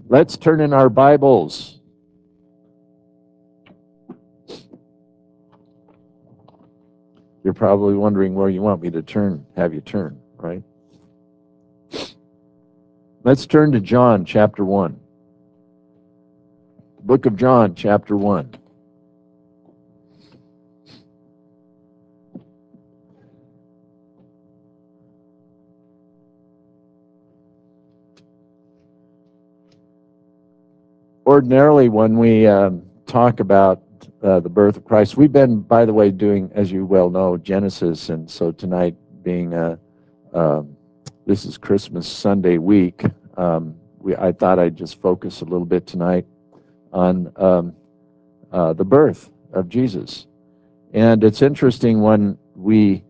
Let's turn in our Bibles. You're probably wondering where you want me to have you turn, right? Let's turn to John chapter 1. Book of John chapter 1. Ordinarily, when we talk about the birth of Christ, we've been, by the way, doing, as you well know, Genesis, and so tonight being this is Christmas Sunday week, I thought I'd just focus a little bit tonight on the birth of Jesus. And it's interesting when we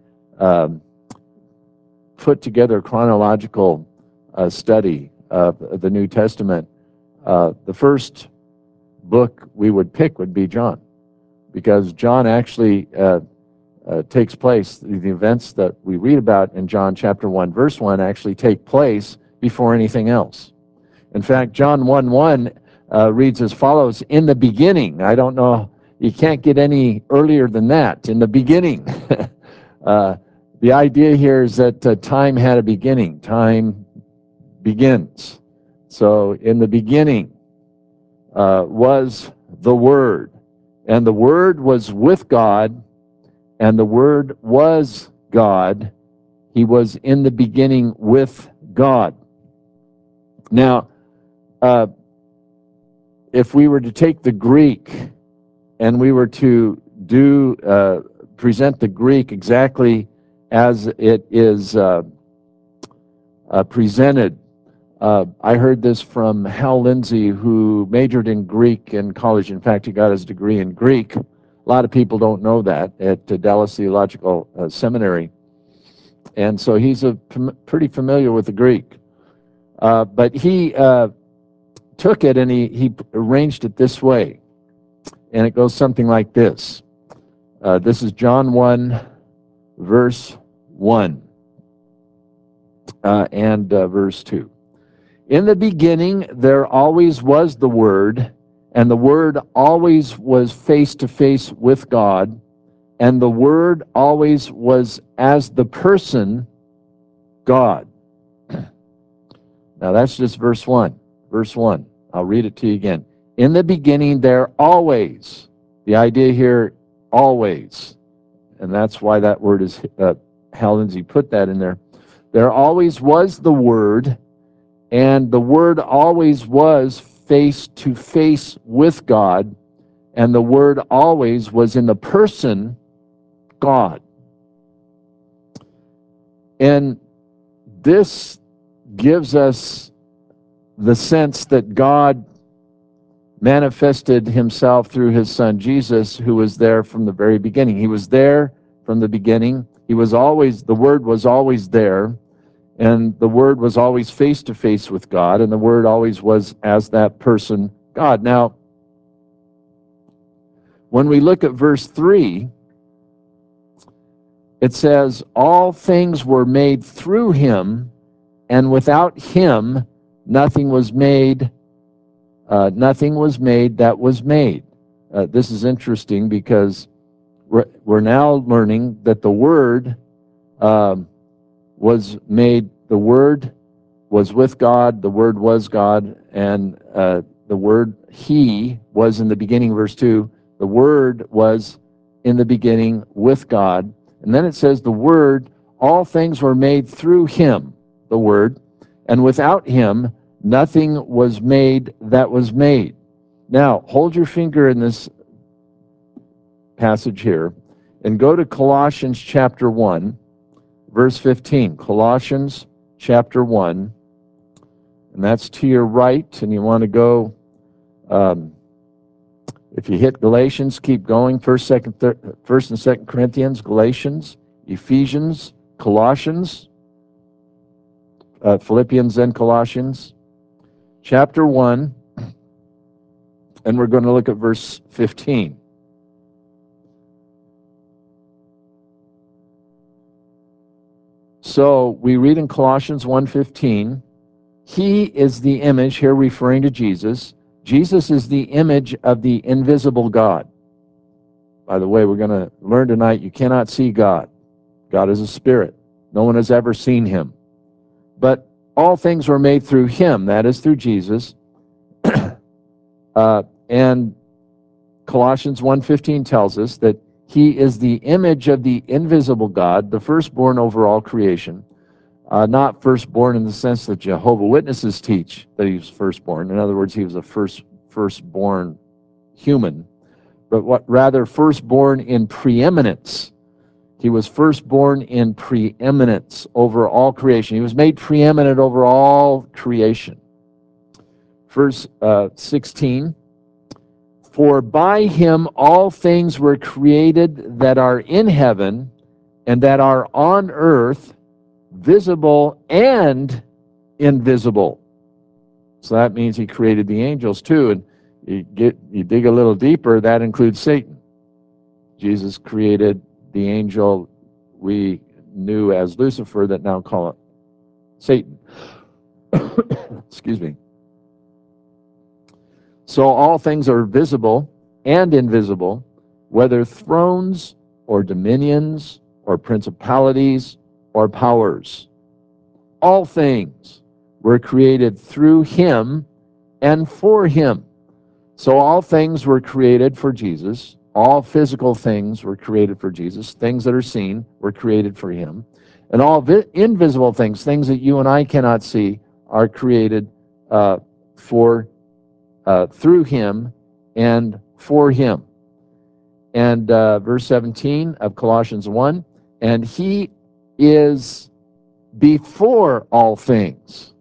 put together a chronological study of the New Testament. The first book we would pick would be John, because John actually takes place, the events that we read about in John chapter 1, verse 1 actually take place before anything else. In fact, John 1:1 reads as follows: in the beginning. I don't know, you can't get any earlier than that. In the beginning. The idea here is that time had a beginning. Time begins. So in the beginning was the Word, and the Word was with God, and the Word was God. He was in the beginning with God. Now, if we were to take the Greek and we were to present the Greek exactly as it is presented, I heard this from Hal Lindsey, who majored in Greek in college. In fact, he got his degree in Greek. A lot of people don't know that at Dallas Theological Seminary. And so he's pretty familiar with the Greek. But he took it and he arranged it this way. And it goes something like this. This is John 1, verse 1 and verse 2. In the beginning, there always was the Word, and the Word always was face to face with God, and the Word always was as the person God. Now that's just verse 1. Verse 1. I'll read it to you again. In the beginning, there always. The idea here, always. And that's why that word is, Hal Lindsey put that in there. There always was the Word, and the Word always was face to face with God, and the Word always was in the person God. And this gives us the sense that God manifested himself through his Son Jesus, who was there from the very beginning. He was there from the beginning. He was always, the Word was always there, and the Word was always face to face with God, and the Word always was as that person God. Now, when we look at verse 3, it says, all things were made through him, and without him nothing was made that was made. This is interesting because we're now learning that the Word was made, the Word was with God, the Word was God, and the Word, He was in the beginning, verse 2. The Word was in the beginning with God. And then it says the Word, all things were made through Him, the Word, and without Him nothing was made that was made. Now, hold your finger in this passage here and go to Colossians chapter 1, verse 15. Colossians chapter 1, and that's to your right, and you want to go, if you hit Galatians, keep going, First and 2 Corinthians, Galatians, Ephesians, Colossians, Philippians and Colossians, chapter 1, and we're going to look at verse 15. So we read in Colossians 1:15, He is the image, here referring to Jesus. Jesus is the image of the invisible God. By the way, we're going to learn tonight you cannot see God. God is a spirit. No one has ever seen him. But all things were made through him, that is through Jesus. And Colossians 1:15 tells us that he is the image of the invisible God, the firstborn over all creation. Not firstborn in the sense that Jehovah's Witnesses teach that he was firstborn. In other words, he was a firstborn human, but rather firstborn in preeminence. He was firstborn in preeminence over all creation. He was made preeminent over all creation. Verse 16, for by him all things were created that are in heaven and that are on earth, visible and invisible. So that means he created the angels too. And you dig a little deeper, that includes Satan. Jesus created the angel we knew as Lucifer that now call it Satan. Excuse me. So all things are visible and invisible, whether thrones or dominions or principalities or powers. All things were created through him and for him. So all things were created for Jesus. All physical things were created for Jesus. Things that are seen were created for him. And all invisible things, things that you and I cannot see, are created through him and for him. And verse 17 of Colossians 1, and he is before all things,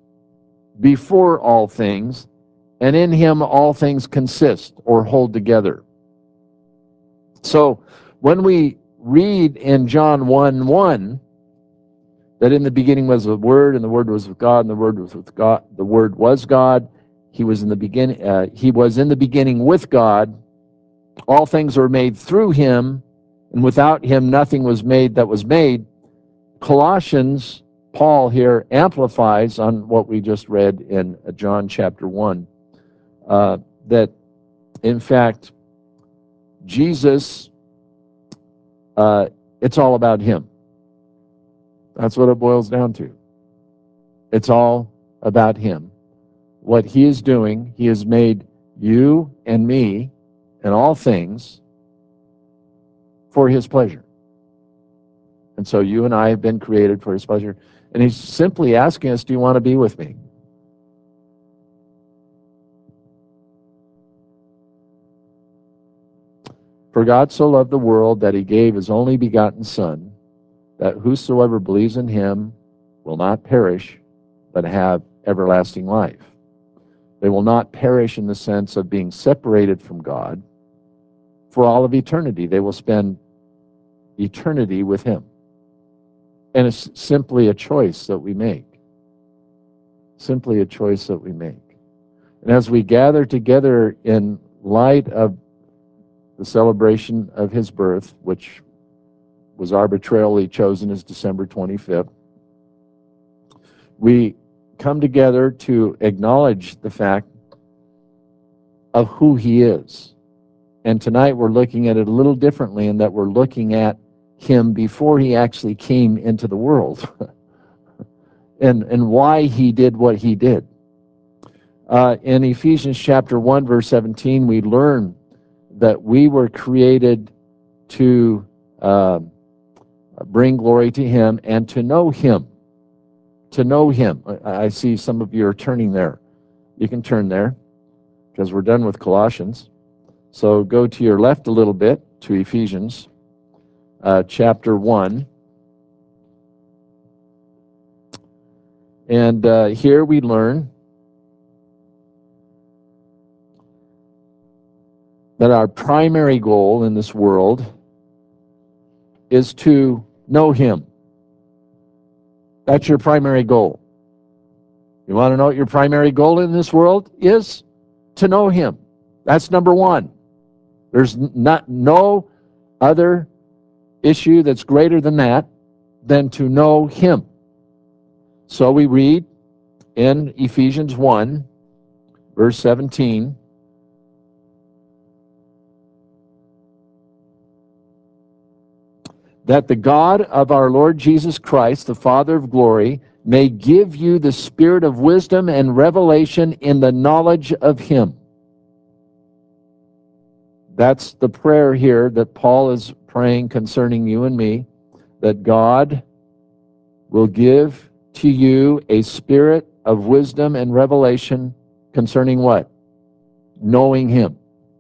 and in him all things consist or hold together. So when we read in John 1:1 that in the beginning was the Word, and the Word was with God, and the Word was with God, the Word was God, he was in the beginning with God, all things were made through him, and without him nothing was made that was made. Colossians, Paul here amplifies on what we just read in John chapter 1, that in fact Jesus, it's all about him. That's what it boils down to. It's all about him. What he is doing, he has made you and me and all things for his pleasure. And so you and I have been created for his pleasure. And he's simply asking us, do you want to be with me? For God so loved the world that he gave his only begotten Son, that whosoever believes in him will not perish, but have everlasting life. They will not perish in the sense of being separated from God for all of eternity. They will spend eternity with him. And it's simply a choice that we make. Simply a choice that we make. And as we gather together in light of the celebration of his birth, which was arbitrarily chosen as December 25th, we come together to acknowledge the fact of who he is. And tonight we're looking at it a little differently in that we're looking at him before he actually came into the world and why he did what he did. In Ephesians chapter 1, verse 17, we learn that we were created to bring glory to him and to know him. To know him. I see some of you are turning there. You can turn there because we're done with Colossians. So go to your left a little bit to Ephesians chapter 1. And here we learn that our primary goal in this world is to know him. That's your primary goal. You want to know what your primary goal in this world is? To know him. That's number one. There's no other issue that's greater than that, than to know him. So we read in Ephesians 1, verse 17, that the God of our Lord Jesus Christ, the Father of glory, may give you the spirit of wisdom and revelation in the knowledge of him. That's the prayer here that Paul is praying concerning you and me, that God will give to you a spirit of wisdom and revelation concerning what? Knowing him.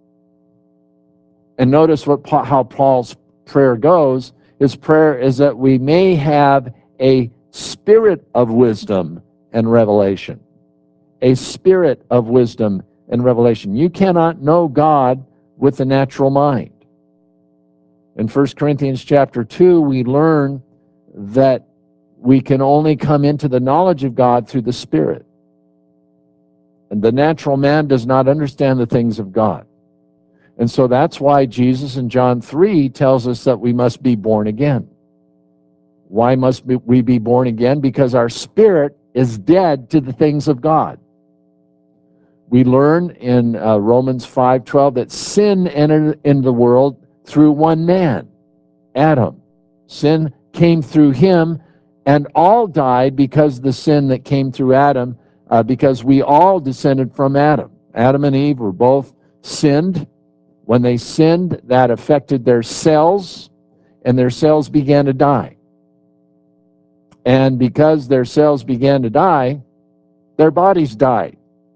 And notice how Paul's prayer goes. His prayer is that we may have a spirit of wisdom and revelation. A spirit of wisdom and revelation. You cannot know God with the natural mind. In 1 Corinthians chapter 2, we learn that we can only come into the knowledge of God through the Spirit. And the natural man does not understand the things of God. And so that's why Jesus in John 3 tells us that we must be born again. Why must we be born again? Because our spirit is dead to the things of God. We learn in Romans 5:12 that sin entered into the world through one man, Adam. Sin came through him, and all died because of the sin that came through Adam, because we all descended from Adam. Adam and Eve were both sinned. When they sinned, that affected their cells, and their cells began to die. And because their cells began to die, their bodies died.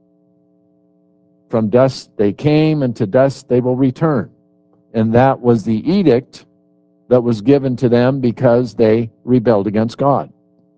From dust they came, and to dust they will return. And that was the edict that was given to them because they rebelled against God.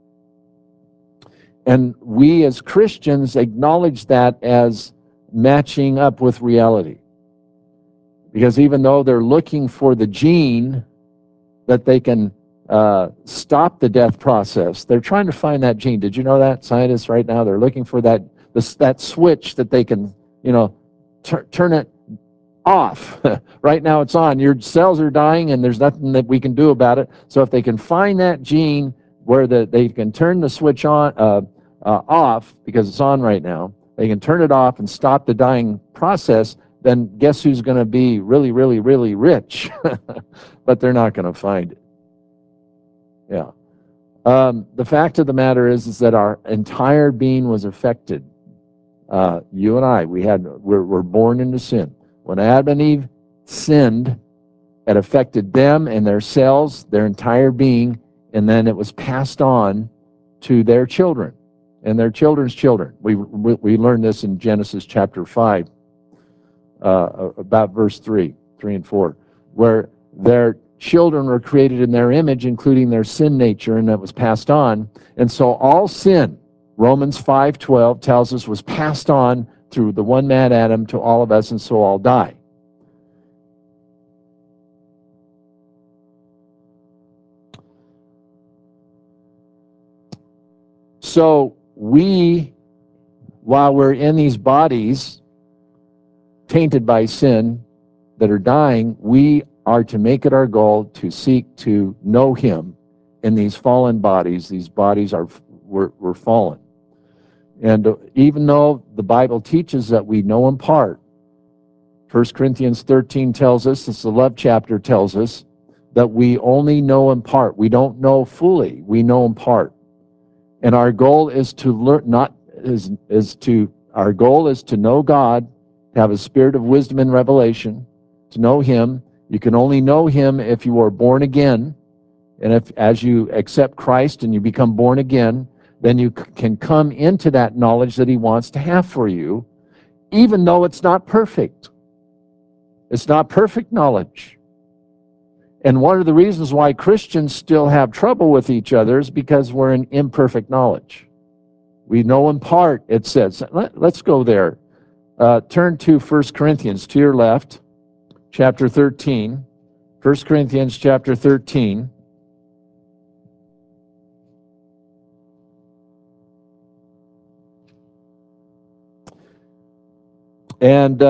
And we as Christians acknowledge that as matching up with reality. Because even though they're looking for the gene that they can stop the death process, they're trying to find that gene. Did you know that? Scientists right now, they're looking for that switch that they can, turn it off. Right now it's on. Your cells are dying and there's nothing that we can do about it. So if they can find that gene where they can turn the switch on off, because it's on right now, they can turn it off and stop the dying process, then guess who's going to be really, really, really rich? But they're not going to find it. Yeah. The fact of the matter is that our entire being was affected. You and I, we're born into sin. When Adam and Eve sinned, it affected them and their cells, their entire being, and then it was passed on to their children and their children's children. We learned this in Genesis chapter 5, about verse 3 and 4, where their children were created in their image, including their sin nature, and that was passed on. And so all sin, Romans 5:12 tells us, was passed on through the one man Adam to all of us, and so all die. So we, while we're in these bodies tainted by sin that are dying, we are to make it our goal to seek to know him in these fallen bodies. These bodies were fallen. And even though the Bible teaches that we know in part, 1 Corinthians 13 tells us, it's the love chapter, tells us that we only know in part. We don't know fully. We know in part. And our goal is to learn, our goal is to know God, to have a spirit of wisdom and revelation, to know him. You can only know him if you are born again. And if, as you accept Christ and you become born again, then you can come into that knowledge that he wants to have for you, even though it's not perfect. It's not perfect knowledge. And one of the reasons why Christians still have trouble with each other is because we're in imperfect knowledge. We know in part, it says. Let's go there. Turn to 1 Corinthians, to your left, chapter 13. 1 Corinthians chapter 13. And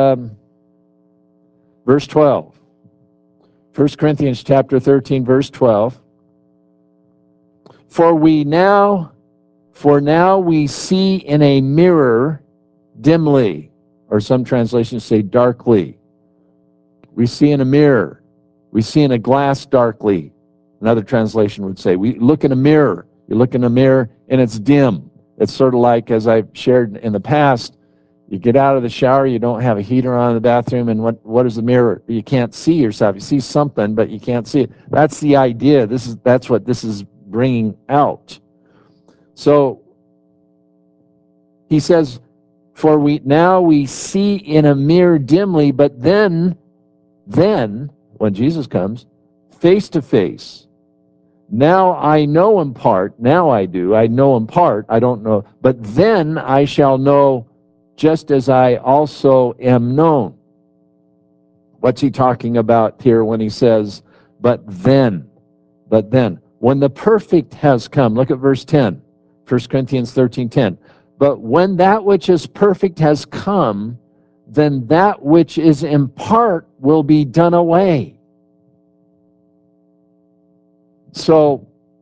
verse 12. 1 Corinthians chapter 13, verse 12. For For now we see in a mirror dimly, or some translations say darkly. We see in a mirror. We see in a glass darkly. Another translation would say, we look in a mirror. You look in a mirror and it's dim. It's sort of like, as I've shared in the past, you get out of the shower, you don't have a heater on in the bathroom, and what is the mirror? You can't see yourself. You see something, but you can't see it. That's the idea. That's what this is bringing out. So he says, for now we see in a mirror dimly, but then, when Jesus comes, face to face. Now I know in part, now I do, I know in part, I don't know, but then I shall know just as I also am known. What's he talking about here when he says, but then, when the perfect has come, look at verse 10, 1 Corinthians 13:10. But when that which is perfect has come, then that which is in part will be done away. So,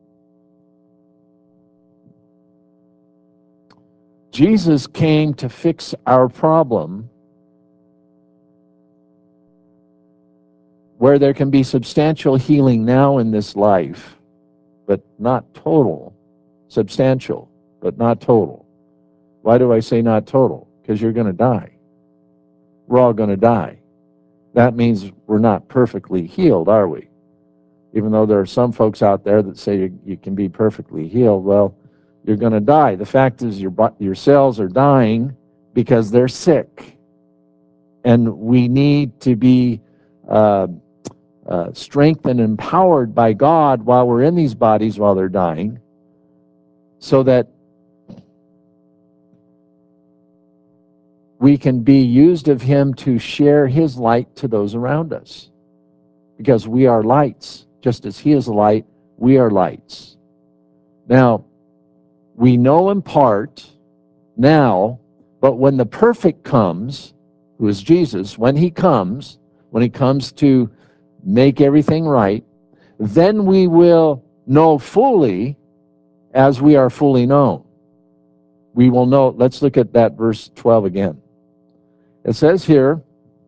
Jesus came to fix our problem where there can be substantial healing now in this life, but not total. Substantial, but not total. Why do I say not total? Because you're going to die. We're all going to die. That means we're not perfectly healed, are we? Even though there are some folks out there that say you can be perfectly healed, well, you're going to die. The fact is your cells are dying because they're sick. And we need to be strengthened and empowered by God while we're in these bodies while they're dying, so that we can be used of him to share his light to those around us. Because we are lights. Just as he is a light, we are lights. Now, we know in part now, but when the perfect comes, who is Jesus, when he comes to make everything right, then we will know fully as we are fully known. We will know. Let's look at that verse 12 again. It says here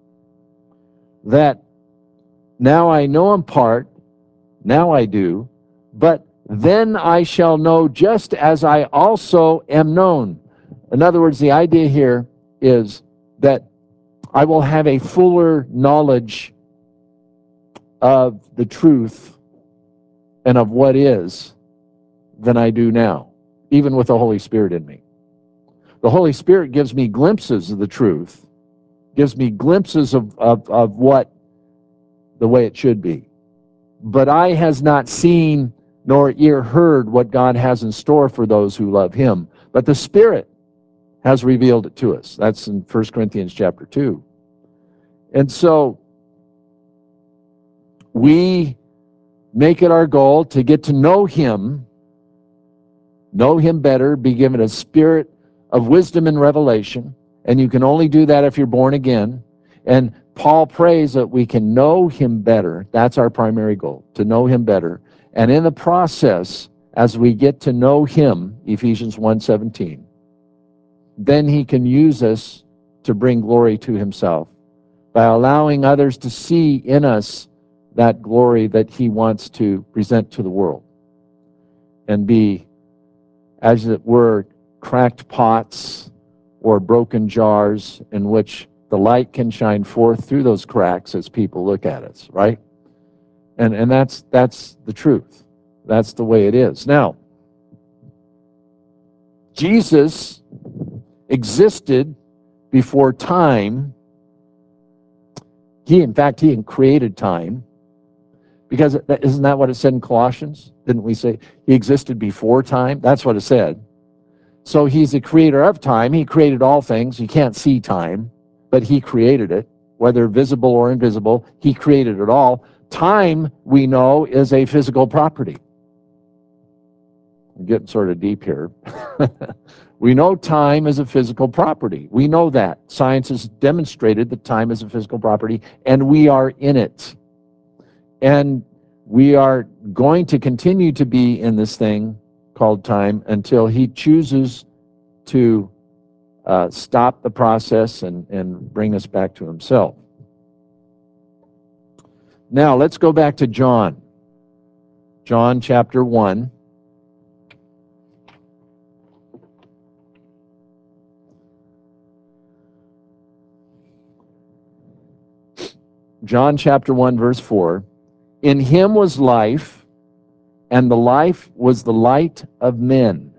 that now I know in part, now I do, but then I shall know just as I also am known. In other words, the idea here is that I will have a fuller knowledge of the truth and of what is than I do now, even with the Holy Spirit in me. The Holy Spirit gives me glimpses of the truth, gives me glimpses of what the way it should be. But eye has not seen nor ear heard what God has in store for those who love him. But the Spirit has revealed it to us. That's in 1 Corinthians chapter 2. And so we make it our goal to get to know him better, be given a spirit of wisdom and revelation. And you can only do that if you're born again. And Paul prays that we can know him better. That's our primary goal, to know him better. And in the process, as we get to know him, Ephesians 1:17, then he can use us to bring glory to himself by allowing others to see in us that glory that he wants to present to the world and be, as it were, cracked pots or broken jars in which the light can shine forth through those cracks as people look at us, right? And that's the truth. That's the way it is. Now, Jesus existed before time. He created time. Because isn't that what it said in Colossians? Didn't we say he existed before time? That's what it said. So he's the creator of time. He created all things. You can't see time, but he created it, whether visible or invisible. He created it all. Time, we know, is a physical property. I'm getting sort of deep here. We know time is a physical property. We know that. Science has demonstrated that time is a physical property, and we are in it. And we are going to continue to be in this thing called time until he chooses to stop the process and bring us back to himself. Now, let's go back to John. John chapter 1. John chapter 1, verse 4. In him was life, and the life was the light of men.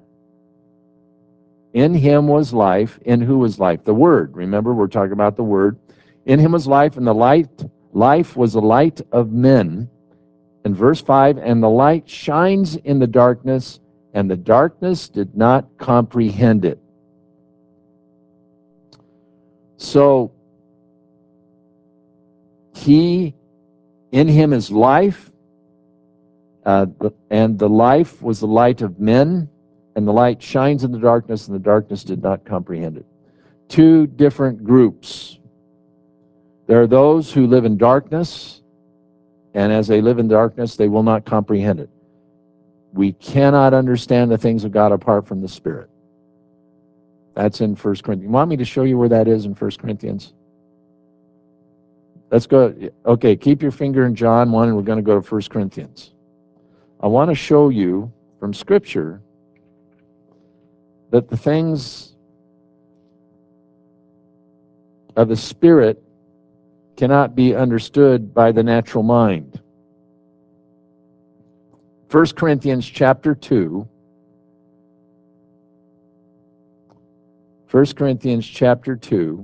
In him was life. In who was life? The Word. Remember, we're talking about the Word. In him was life, and the life was the light of men. In verse 5, and the light shines in the darkness, and the darkness did not comprehend it. So, in him is life, and the life was the light of men, and the light shines in the darkness, and the darkness did not comprehend it. Two different groups. There are those who live in darkness, and as they live in darkness, they will not comprehend it. We cannot understand the things of God apart from the Spirit. That's in 1 Corinthians. You want me to show you where that is in 1 Corinthians? Let's go. Okay, keep your finger in John 1, and we're going to go to 1 Corinthians. I want to show you from Scripture that the things of the Spirit cannot be understood by the natural mind. 1 Corinthians chapter 2. 1 Corinthians chapter 2.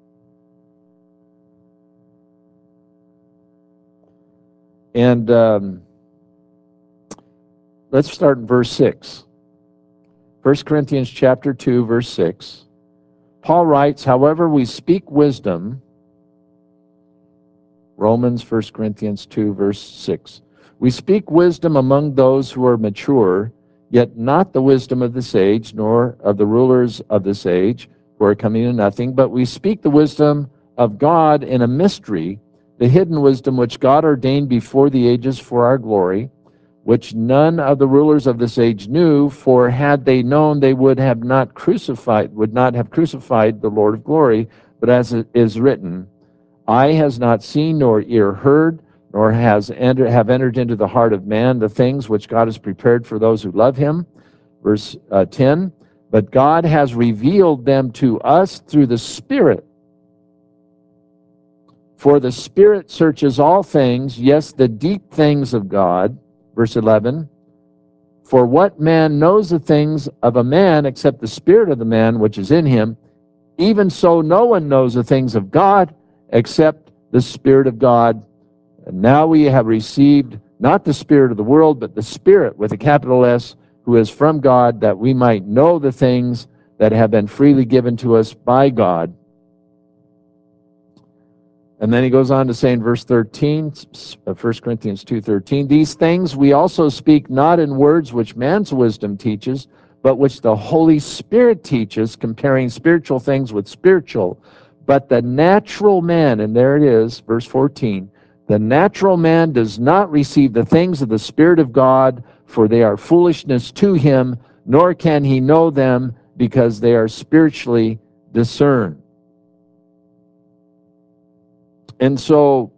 And let's start in verse 6. 1 Corinthians chapter 2, verse 6. Paul writes, however, we speak wisdom. Romans, 1 Corinthians 2, verse 6. We speak wisdom among those who are mature, yet not the wisdom of this age, nor of the rulers of this age, who are coming to nothing, but we speak the wisdom of God in a mystery, the hidden wisdom which God ordained before the ages for our glory, which none of the rulers of this age knew, for had they known, they would not have crucified the Lord of glory. But as it is written, eye has not seen, nor ear heard, nor have entered into the heart of man the things which God has prepared for those who love him. Verse 10, but God has revealed them to us through the Spirit. For the Spirit searches all things, yes, the deep things of God. Verse 11, for what man knows the things of a man except the spirit of the man which is in him? Even so, no one knows the things of God except the Spirit of God. And now we have received not the spirit of the world, but the Spirit with a capital S, who is from God, that we might know the things that have been freely given to us by God. And then he goes on to say in verse 13, 1 Corinthians 2:13, these things we also speak not in words which man's wisdom teaches, but which the Holy Spirit teaches, comparing spiritual things with spiritual. But the natural man, and there it is, verse 14, the natural man does not receive the things of the Spirit of God, for they are foolishness to him, nor can he know them, because they are spiritually discerned. And so,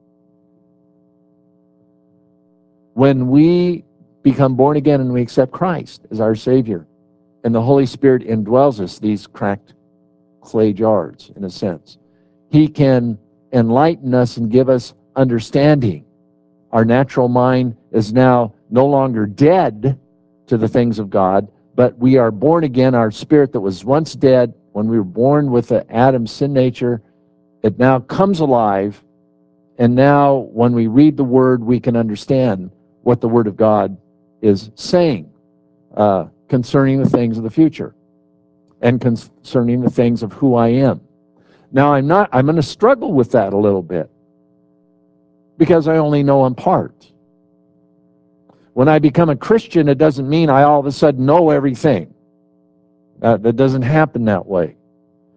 when we become born again and we accept Christ as our Savior, and the Holy Spirit indwells us, these cracked clay jars, in a sense, he can enlighten us and give us understanding. Our natural mind is now no longer dead to the things of God, but we are born again. Our spirit that was once dead when we were born with the Adam's sin nature, it now comes alive, and now when we read the Word, we can understand what the Word of God is saying concerning the things of the future and concerning the things of who I am. Now, I'm going to struggle with that a little bit because I only know in part. When I become a Christian, it doesn't mean I all of a sudden know everything. That doesn't happen that way.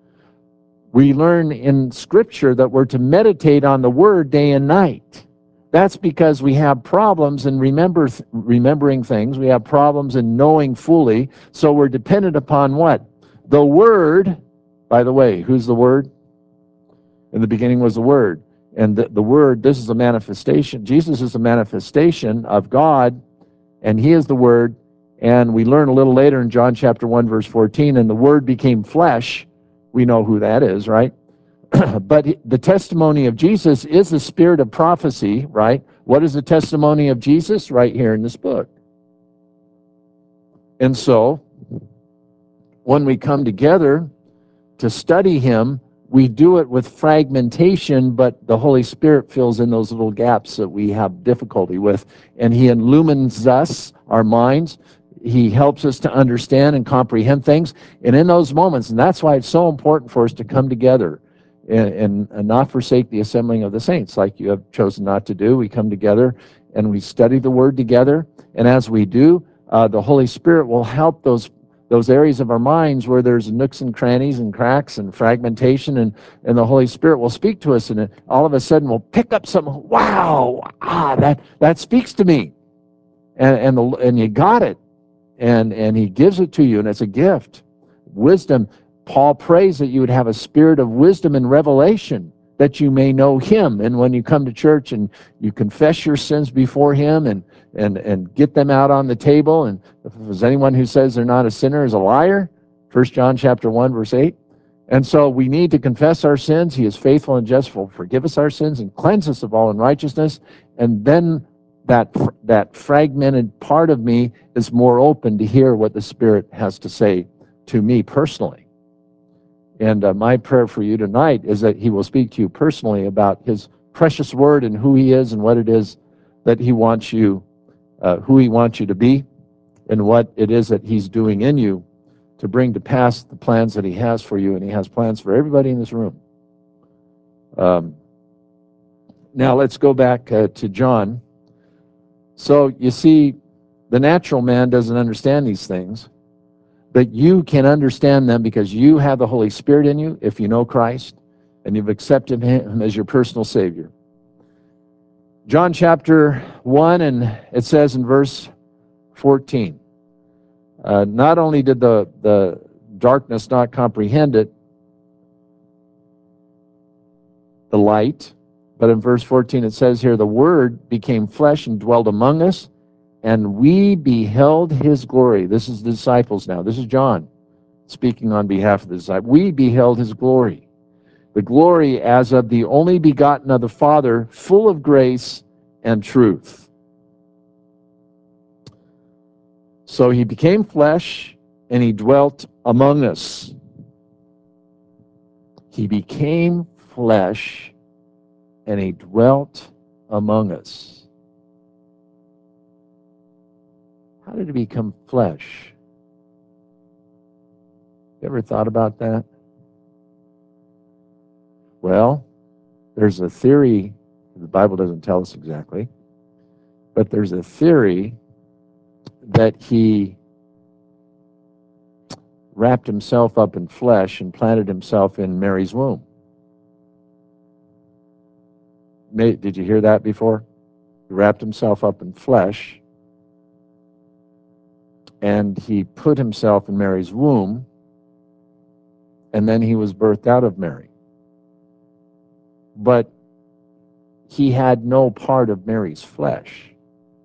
We learn in Scripture that we're to meditate on the Word day and night. That's because we have problems in remembering things. We have problems in knowing fully. So we're dependent upon what? The Word. By the way, who's the Word? In the beginning was the Word. And the Word, this is a manifestation. Jesus is a manifestation of God, and He is the Word. And we learn a little later in John chapter 1, verse 14, and the Word became flesh. We know who that is, right? But the testimony of Jesus is the spirit of prophecy, right? What is the testimony of Jesus? Right here in this book. And so, when we come together to study Him, we do it with fragmentation, but the Holy Spirit fills in those little gaps that we have difficulty with. And He illumines us, our minds. He helps us to understand and comprehend things. And in those moments, and that's why it's so important for us to come together and not forsake the assembling of the saints, like you have chosen not to do. We come together and we study the Word together. And as we do, the Holy Spirit will help those areas of our minds where there's nooks and crannies and cracks and fragmentation, and the Holy Spirit will speak to us, and all of a sudden we'll pick up something. Wow, that speaks to me, and you got it, and He gives it to you, and it's a gift. Wisdom. Paul prays that you would have a spirit of wisdom and revelation, that you may know Him. And when you come to church and you confess your sins before Him and get them out on the table, and if there's anyone who says they're not a sinner is a liar, 1 John chapter 1, verse 8. And so we need to confess our sins. He is faithful and just, will forgive us our sins and cleanse us of all unrighteousness. And then that fragmented part of me is more open to hear what the Spirit has to say to me personally. And my prayer for you tonight is that He will speak to you personally about His precious Word and who He is and what it is that He wants you, who He wants you to be, and what it is that He's doing in you to bring to pass the plans that He has for you. And He has plans for everybody in this room. Now let's go back to John. So you see, the natural man doesn't understand these things, but you can understand them because you have the Holy Spirit in you if you know Christ and you've accepted Him as your personal Savior. John chapter 1, and it says in verse 14, not only did the darkness not comprehend it, the light, but in verse 14 it says here, the Word became flesh and dwelt among us, and we beheld His glory. This is the disciples now. This is John speaking on behalf of the disciples. We beheld His glory, the glory as of the only begotten of the Father, full of grace and truth. So He became flesh and He dwelt among us. He became flesh and He dwelt among us. How did He become flesh? You ever thought about that? Well, there's a theory, the Bible doesn't tell us exactly, but there's a theory that He wrapped Himself up in flesh and planted Himself in Mary's womb. Did you hear that before? He wrapped Himself up in flesh and He put Himself in Mary's womb, and then He was birthed out of Mary. But He had no part of Mary's flesh.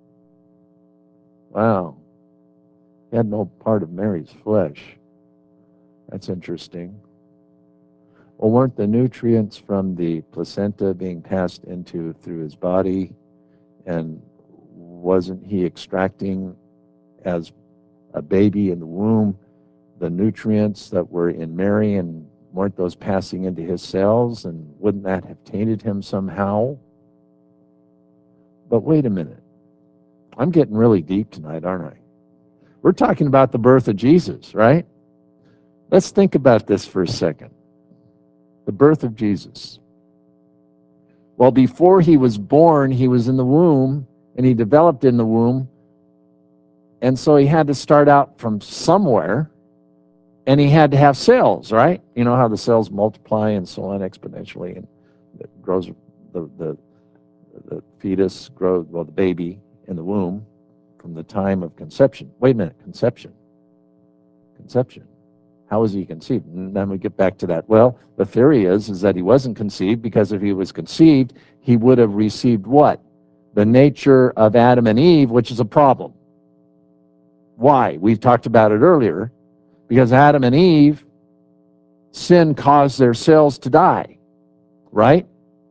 Wow. He had no part of Mary's flesh. That's interesting. Well, weren't the nutrients from the placenta being passed into through His body, and wasn't He extracting as a baby in the womb the nutrients that were in Mary, and weren't those passing into His cells, and wouldn't that have tainted Him somehow? But wait a minute. I'm getting really deep tonight, aren't I? We're talking about the birth of Jesus, right? Let's think about this for a second. The birth of Jesus. Well, before He was born, He was in the womb, and He developed in the womb, and so He had to start out from somewhere, and He had to have cells, right? You know how the cells multiply and so on exponentially, and it grows, the the fetus grows, well, the baby in the womb from the time of conception. Wait a minute, conception. Conception. How was he conceived? And then we get back to that. Well, the theory is that he wasn't conceived because if he was conceived, he would have received what? The nature of Adam and Eve, which is a problem. Why? We've talked about it earlier. Because Adam and Eve, sin caused their cells to die, right?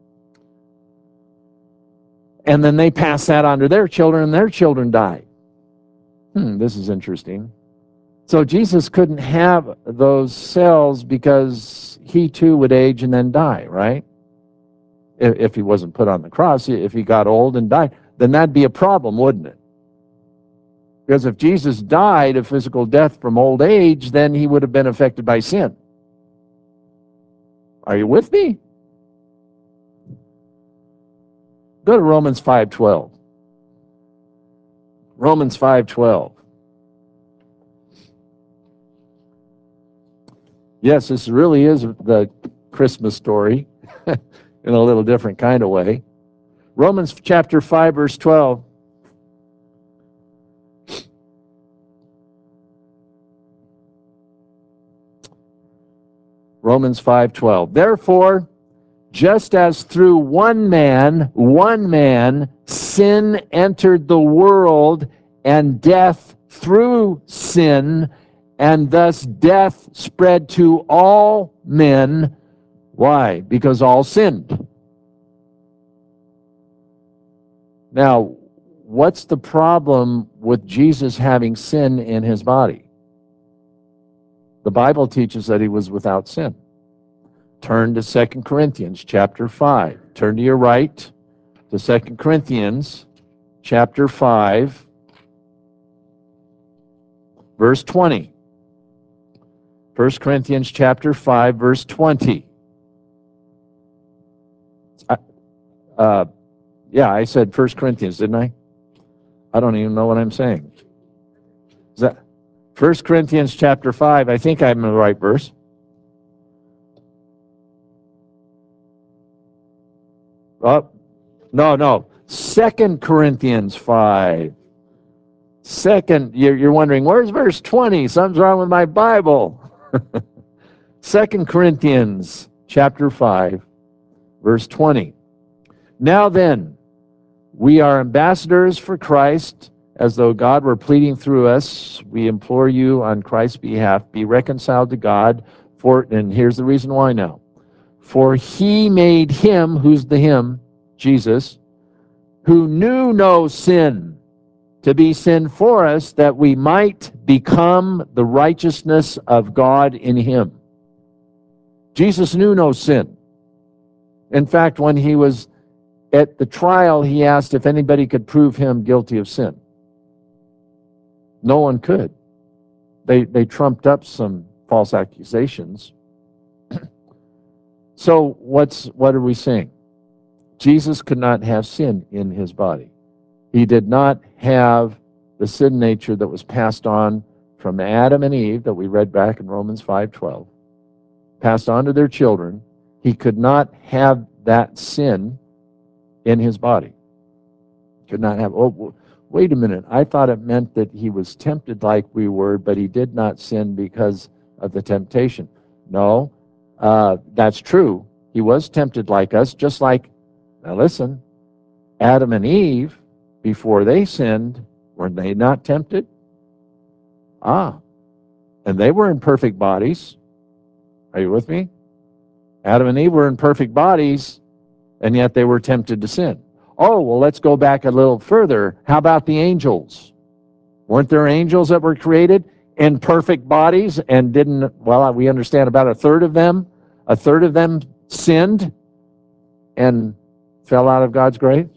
And then they pass that on to their children, and their children die. This is interesting. So Jesus couldn't have those cells because he too would age and then die, right? If he wasn't put on the cross, if he got old and died, then that'd be a problem, wouldn't it? Because if Jesus died a physical death from old age, then he would have been affected by sin. Are you with me? Go to Romans 5:12. Romans 5:12. Yes, this really is the Christmas story in a little different kind of way. Romans chapter 5, verse 12. Romans 5:12. Therefore, just as through one man, sin entered the world, and death through sin, and thus death spread to all men. Why? Because all sinned. Now, what's the problem with Jesus having sin in his body? The Bible teaches that he was without sin. Turn to 2 Corinthians chapter 5. Turn to your right to 2 Corinthians chapter 5, verse 20. 1 Corinthians chapter 5, verse 20. Yeah, I said 1 Corinthians, didn't I? I don't even know what I'm saying. Is that 1 Corinthians chapter 5? I think I'm in the right verse. Oh, no. 2 Corinthians 5. Second, you're wondering, where's verse 20? Something's wrong with my Bible. 2 Corinthians chapter 5, verse 20. Now then, we are ambassadors for Christ, as though God were pleading through us. We implore you on Christ's behalf, be reconciled to God. And here's the reason why now. For he made him, who's the him? Jesus, who knew no sin, to be sin for us, that we might become the righteousness of God in him. Jesus knew no sin. In fact, when he was at the trial, he asked if anybody could prove him guilty of sin. No one could. They trumped up some false accusations. So what are we saying? Jesus could not have sin in his body. He did not have the sin nature that was passed on from Adam and Eve that we read back in Romans 5:12, passed on to their children. He could not have that sin in his body. Could not have, oh, wait a minute, I thought it meant that he was tempted like we were, but he did not sin because of the temptation. No, that's true. He was tempted like us, just like, now listen, Adam and Eve, before they sinned, were they not tempted? And they were in perfect bodies. Are you with me? Adam and Eve were in perfect bodies, and yet they were tempted to sin. Oh, well, let's go back a little further. How about the angels? Weren't there angels that were created in perfect bodies and didn't, well, we understand about a third of them sinned and fell out of God's grace?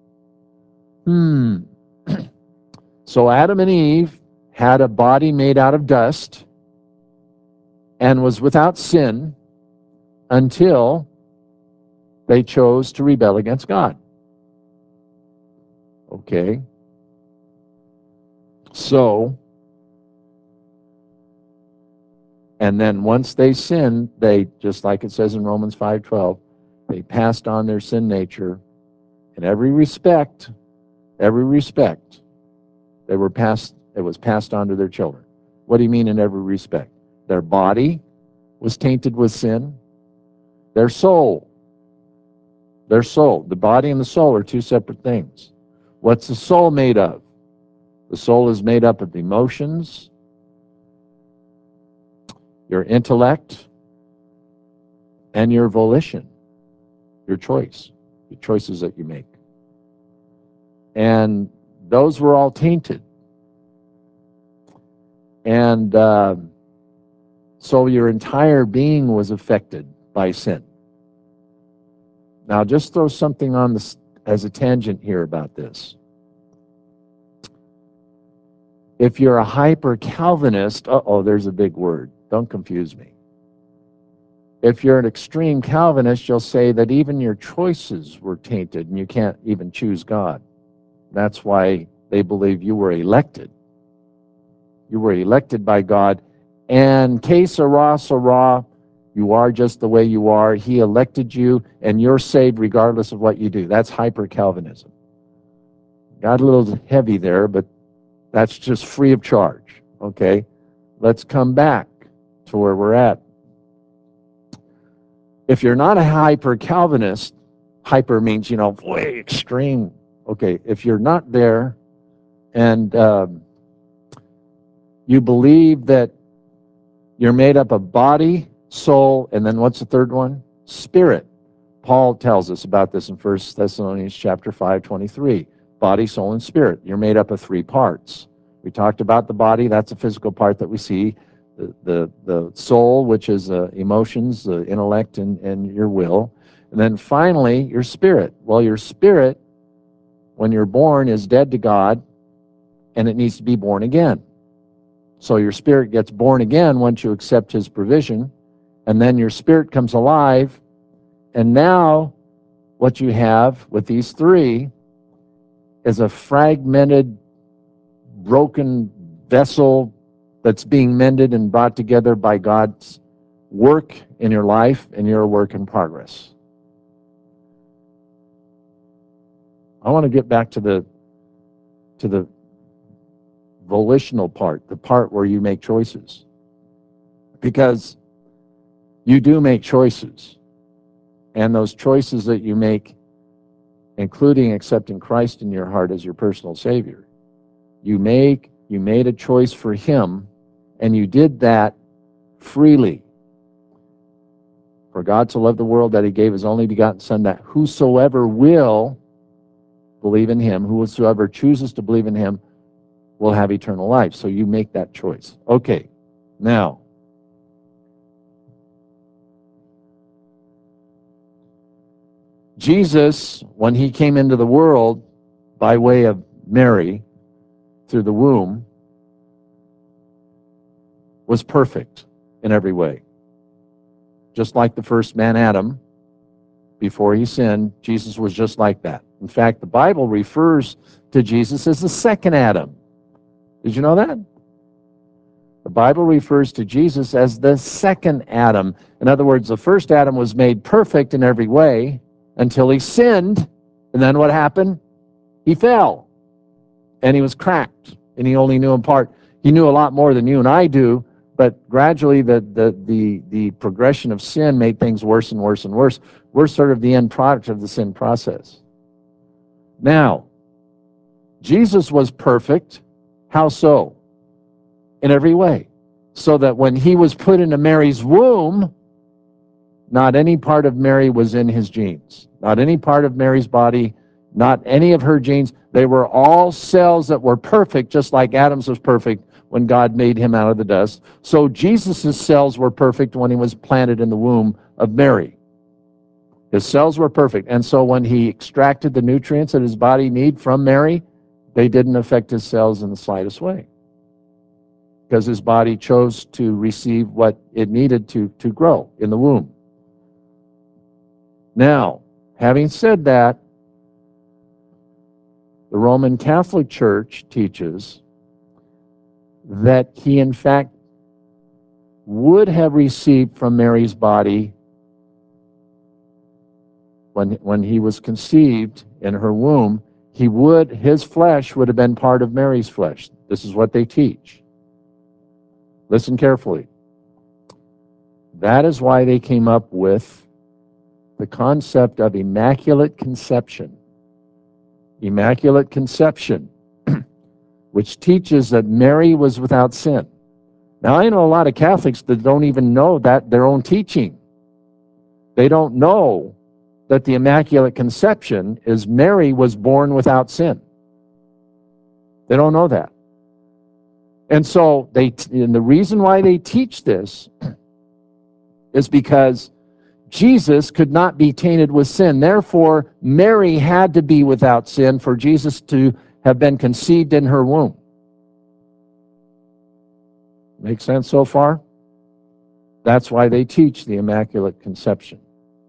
So Adam and Eve had a body made out of dust and was without sin until they chose to rebel against God. Okay. So, and then once they sinned, they, just like it says in Romans 5:12, they passed on their sin nature, In every respect, it was passed on to their children. What do you mean in every respect? Their body was tainted with sin. Their soul, the body and the soul are two separate things. What's the soul made of? The soul is made up of emotions, your intellect, and your volition, your choice, the choices that you make. And those were all tainted. And so your entire being was affected by sin. Now, just throw something on this as a tangent here about this. If you're a hyper-Calvinist, there's a big word. Don't confuse me. If you're an extreme Calvinist, you'll say that even your choices were tainted and you can't even choose God. That's why they believe you were elected. You were elected by God. And que sera, sera, you are just the way you are. He elected you, and you're saved regardless of what you do. That's hyper-Calvinism. Got a little heavy there, but that's just free of charge. Okay? Let's come back to where we're at. If you're not a hyper-Calvinist, hyper means, way extreme. Okay, if you're not there and you believe that you're made up of body, soul, and then what's the third one? Spirit. Paul tells us about this in 1 Thessalonians chapter 5:23. Body, soul, and spirit. You're made up of three parts. We talked about the body. That's a physical part that we see. The soul, which is emotions, the intellect, and your will. And then finally, your spirit. Well, your spirit, when you're born, is dead to God, and it needs to be born again. So your spirit gets born again once you accept his provision, and then your spirit comes alive, and now what you have with these three is a fragmented, broken vessel that's being mended and brought together by God's work in your life, and you're a work in progress. I want to get back to the volitional part, the part where you make choices. Because you do make choices. And those choices that you make, including accepting Christ in your heart as your personal Savior, you made a choice for him, and you did that freely. For God so loved the world that he gave his only begotten Son, that whosoever will believe in him, whosoever chooses to believe in him, will have eternal life. So you make that choice. Okay, now, Jesus, when he came into the world by way of Mary through the womb, was perfect in every way. Just like the first man, Adam, before he sinned, Jesus was just like that. In fact, the Bible refers to Jesus as the second Adam. Did you know that? The Bible refers to Jesus as the second Adam. In other words, the first Adam was made perfect in every way until he sinned, and then what happened? He fell, and he was cracked, and he only knew in part. He knew a lot more than you and I do, but gradually the progression of sin made things worse and worse and worse. We're sort of the end product of the sin process. Now, Jesus was perfect. How so? In every way. So that when he was put into Mary's womb, not any part of Mary was in his genes. Not any part of Mary's body, not any of her genes. They were all cells that were perfect, just like Adam's was perfect when God made him out of the dust. So Jesus' cells were perfect when he was planted in the womb of Mary. His cells were perfect. And so when he extracted the nutrients that his body needed from Mary, they didn't affect his cells in the slightest way, because his body chose to receive what it needed to grow in the womb. Now, having said that, the Roman Catholic Church teaches that he, in fact, would have received from Mary's body when he was conceived in her womb, his flesh would have been part of Mary's flesh. This is what they teach. Listen carefully. That is why they came up with the concept of immaculate conception. Immaculate conception, which teaches that Mary was without sin. Now, I know a lot of Catholics that don't even know that their own teaching. They don't know that the Immaculate Conception is Mary was born without sin. They don't know that. And so and the reason why they teach this is because Jesus could not be tainted with sin. Therefore, Mary had to be without sin for Jesus to have been conceived in her womb. Make sense so far? That's why they teach the Immaculate Conception.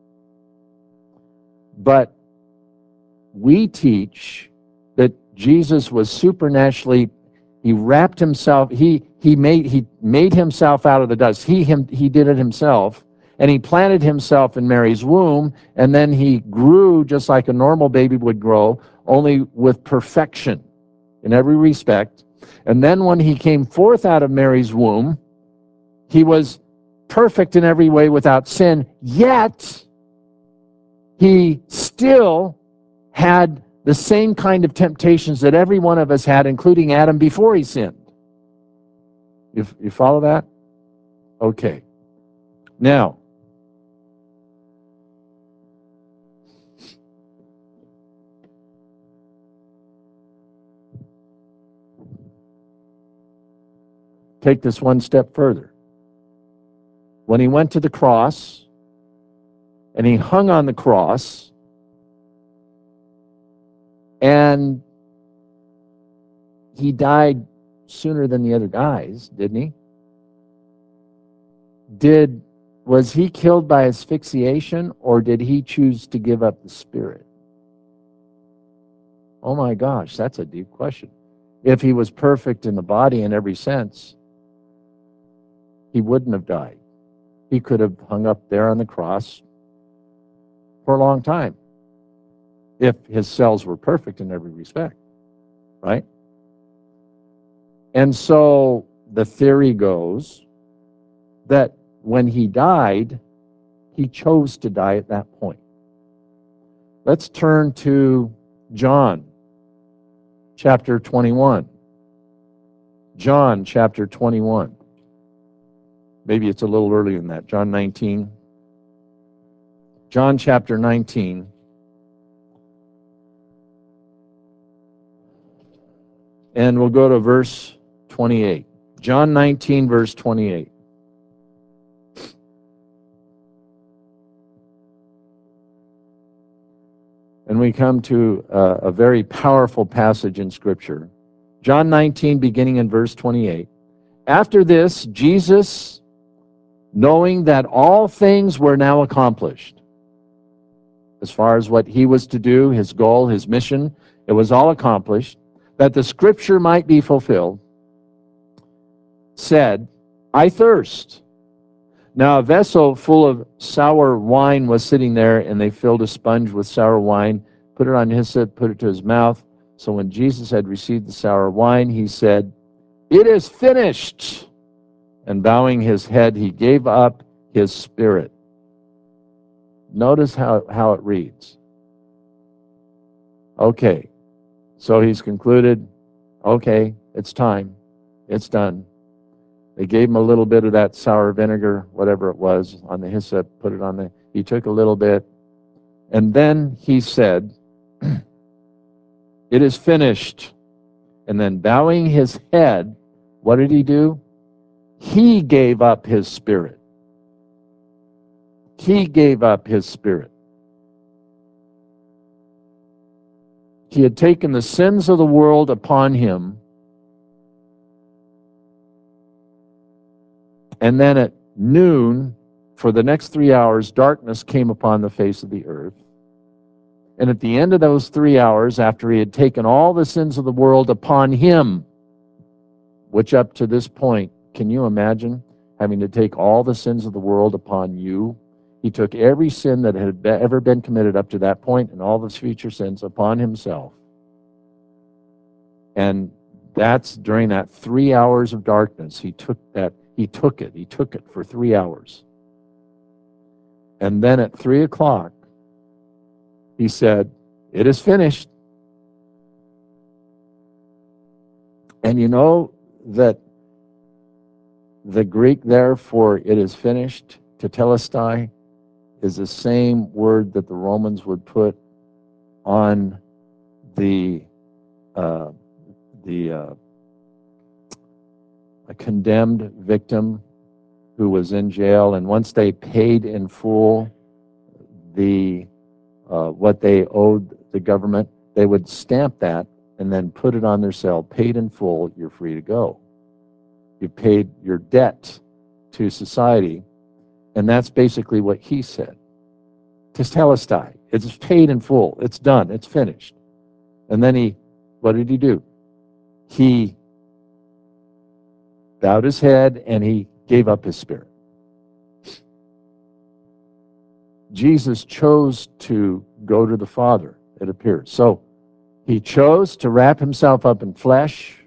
But we teach that Jesus was supernaturally, he wrapped himself, he made himself out of the dust. He did it himself, and he planted himself in Mary's womb, and then he grew just like a normal baby would grow, only with perfection in every respect. And then when he came forth out of Mary's womb, he was perfect in every way without sin, yet he still had the same kind of temptations that every one of us had, including Adam before he sinned. You follow that? Okay. Now, take this one step further. When he went to the cross and he hung on the cross, and he died sooner than the other guys, didn't he? Was he killed by asphyxiation, or did he choose to give up the spirit? Oh my gosh, that's a deep question. If he was perfect in the body in every sense, he wouldn't have died. He could have hung up there on the cross for a long time if his cells were perfect in every respect, right? And so the theory goes that when he died, he chose to die at that point. Let's turn to John chapter 21. John chapter 21. Maybe it's a little earlier than that. John 19. John chapter 19. And we'll go to verse 28. John 19, verse 28. And we come to a very powerful passage in Scripture. John 19, beginning in verse 28. After this, Jesus, knowing that all things were now accomplished, as far as what he was to do, his goal, his mission, it was all accomplished, that the Scripture might be fulfilled, said, I thirst. Now a vessel full of sour wine was sitting there, and they filled a sponge with sour wine, put it on hyssop, put it to his mouth. So when Jesus had received the sour wine, he said, it is finished. And bowing his head, he gave up his spirit. Notice how it reads. Okay, so he's concluded, okay, it's time. It's done. They gave him a little bit of that sour vinegar, whatever it was, on the hyssop, put it on the, he took a little bit, and then he said, it is finished. And then bowing his head, what did he do? He gave up his spirit. He gave up his spirit. He had taken the sins of the world upon him, and then at noon, for the next 3 hours, darkness came upon the face of the earth. And at the end of those 3 hours, after he had taken all the sins of the world upon him, which up to this point, can you imagine having to take all the sins of the world upon you He took every sin that had ever been committed up to that point and all of his future sins upon himself. And that's during that 3 hours of darkness. He took it for 3 hours. And then at 3 o'clock, he said, "It is finished." And you know that the Greek there for "it is finished," tetelestai, is the same word that the Romans would put on a condemned victim who was in jail, and once they paid in full what they owed the government, they would stamp that and then put it on their cell, "Paid in full, you're free to go." You paid your debt to society, and that's basically what he said. Tetelestai, it's paid in full, it's done, it's finished. And then what did he do? He bowed his head and he gave up his spirit. Jesus chose to go to the Father, it appears. So he chose to wrap himself up in flesh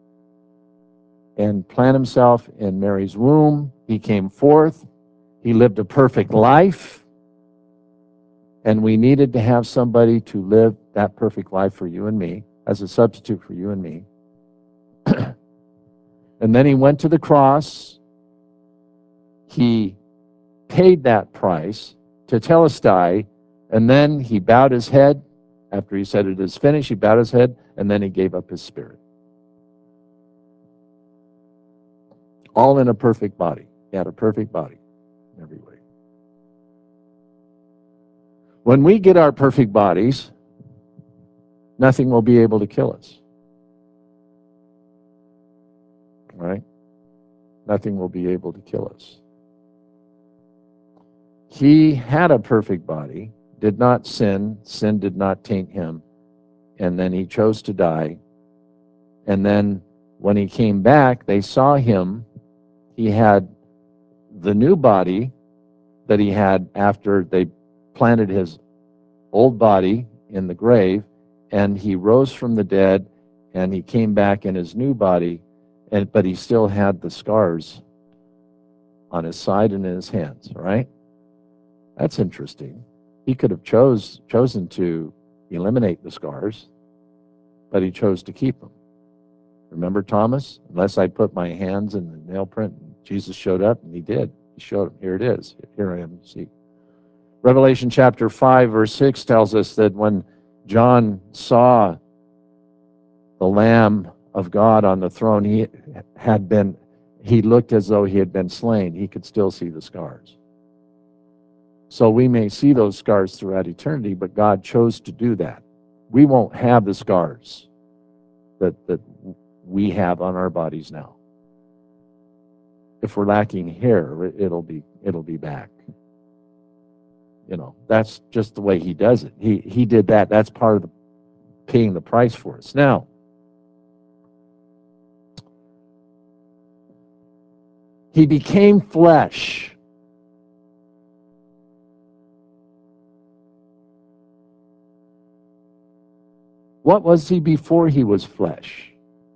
and plant himself in Mary's womb. He came forth. He lived a perfect life. And we needed to have somebody to live that perfect life for you and me, as a substitute for you and me. And then he went to the cross. He paid that price, tetelestai, and then he bowed his head. After he said it is finished, he bowed his head, and then he gave up his spirit. All in a perfect body. He had a perfect body in every way. When we get our perfect bodies, nothing will be able to kill us. Right? Nothing will be able to kill us. He had a perfect body, did not sin, sin did not taint him, and then he chose to die. And then when he came back, they saw him. He had the new body that he had after they planted his old body in the grave, and he rose from the dead, and he came back in his new body, but he still had the scars on his side and in his hands, right? That's interesting. He could have chosen to eliminate the scars, but he chose to keep them. Remember Thomas? "Unless I put my hands in the nail print," and Jesus showed up, and he did. He showed him, "Here it is. Here I am. See." Revelation chapter 5, verse 6 tells us that when John saw the Lamb of God on the throne, he looked as though he had been slain. He could still see the scars. So we may see those scars throughout eternity, but God chose to do that. We won't have the scars that we have on our bodies now. If we're lacking hair, it'll be back. You know, that's just the way he does it. He did that. That's part of paying the price for us. Now, he became flesh. What was he before he was flesh?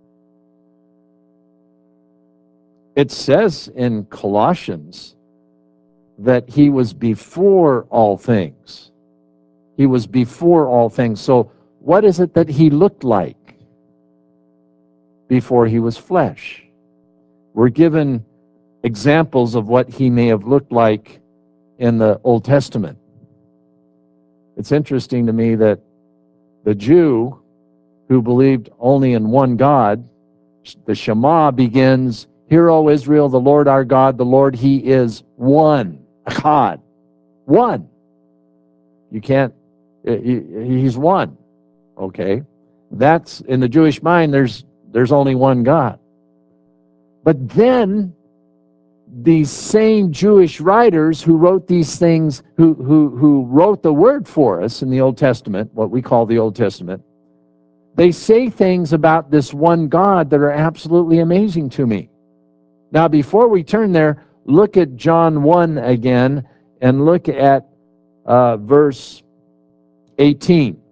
It says in Colossians that he was before all things. He was before all things. So what is it that he looked like before he was flesh? We're given examples of what he may have looked like in the Old Testament. It's interesting to me that the Jew who believed only in one God, the Shema begins, "Hear, O Israel, the Lord our God, the Lord, he is one." Echad. One. You can't, he's one. Okay? That's, in the Jewish mind, there's only one God. But then, these same Jewish writers who wrote these things, who wrote the word for us in the Old Testament, what we call the Old Testament, they say things about this one God that are absolutely amazing to me. Now, before we turn there, look at John 1 again, and look at verse 18.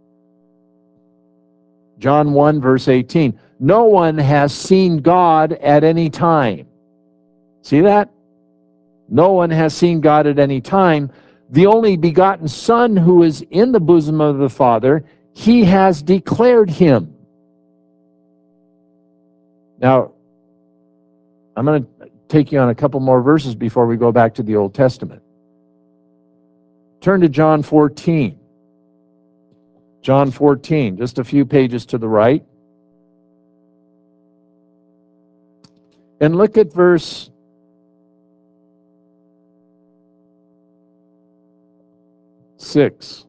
John 1, verse 18. No one has seen God at any time. See that? No one has seen God at any time. The only begotten Son who is in the bosom of the Father, he has declared him. Now, I'm going to take you on a couple more verses before we go back to the Old Testament. Turn to John 14. John 14, just a few pages to the right. And look at verse 6.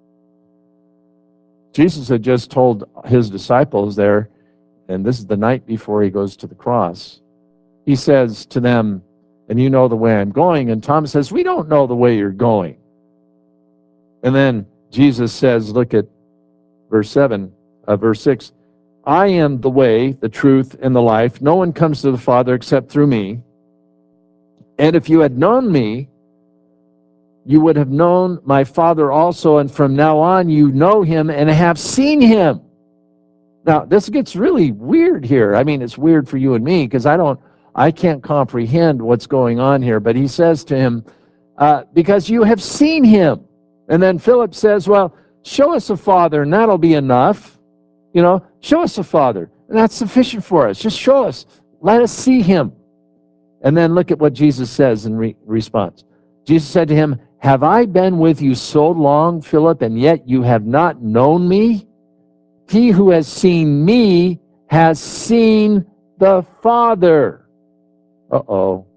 Jesus had just told his disciples there, and this is the night before he goes to the cross. He says to them, and you know the way I'm going. And Thomas says, we don't know the way you're going. And then Jesus says, look at verse 6. I am the way, the truth, and the life. No one comes to the Father except through me. And if you had known me, you would have known my Father also, and from now on you know him and have seen him. Now, this gets really weird here. I mean, it's weird for you and me because I can't comprehend what's going on here. But he says to him, because you have seen him. And then Philip says, well, show us a Father, and that'll be enough. You know, show us a Father, and that's sufficient for us. Just show us. Let us see him. And then look at what Jesus says in response. Jesus said to him, have I been with you so long, Philip, and yet you have not known me? He who has seen me has seen the Father. Uh-oh.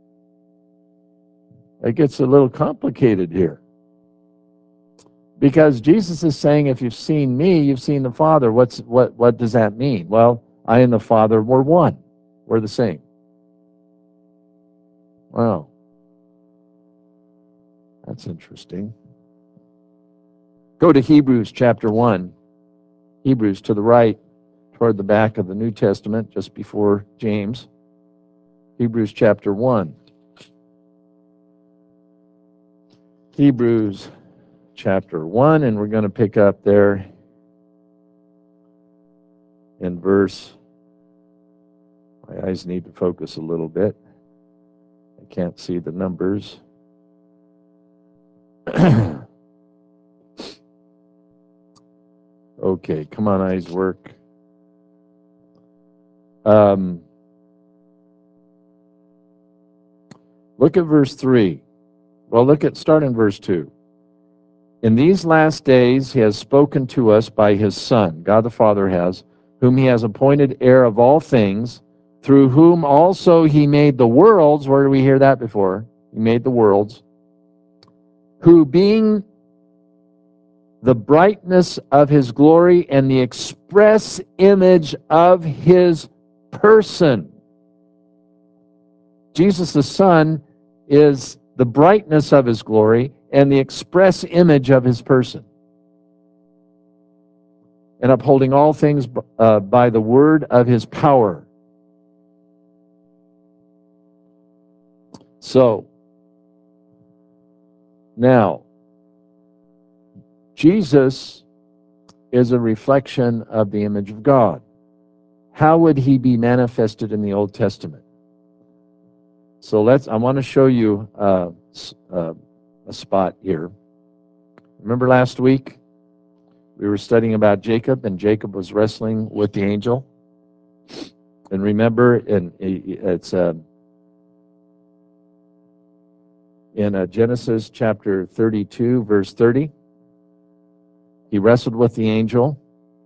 It gets a little complicated here. Because Jesus is saying, if you've seen me, you've seen the Father. What does that mean? Well, I and the Father, we're one. We're the same. Wow. That's interesting. Go to Hebrews chapter 1. Hebrews to the right, toward the back of the New Testament, just before James. Hebrews chapter 1. Hebrews chapter 1, and we're going to pick up there in verse, my eyes need to focus a little bit. I can't see the numbers. Okay, come on, eyes, work. Look at verse 3. Well, start in verse 2. In these last days he has spoken to us by his Son, God the Father has, whom he has appointed heir of all things, through whom also he made the worlds. Where do we hear that before? He made the worlds. Who being the brightness of his glory and the express image of his person. Jesus the Son is the brightness of his glory and the express image of his person. And upholding all things by the word of his power. So, now, Jesus is a reflection of the image of God. How would he be manifested in the Old Testament? So I want to show you a spot here. Remember last week we were studying about Jacob, and Jacob was wrestling with the angel. And remember, it's in Genesis chapter 32, verse 30. He wrestled with the angel.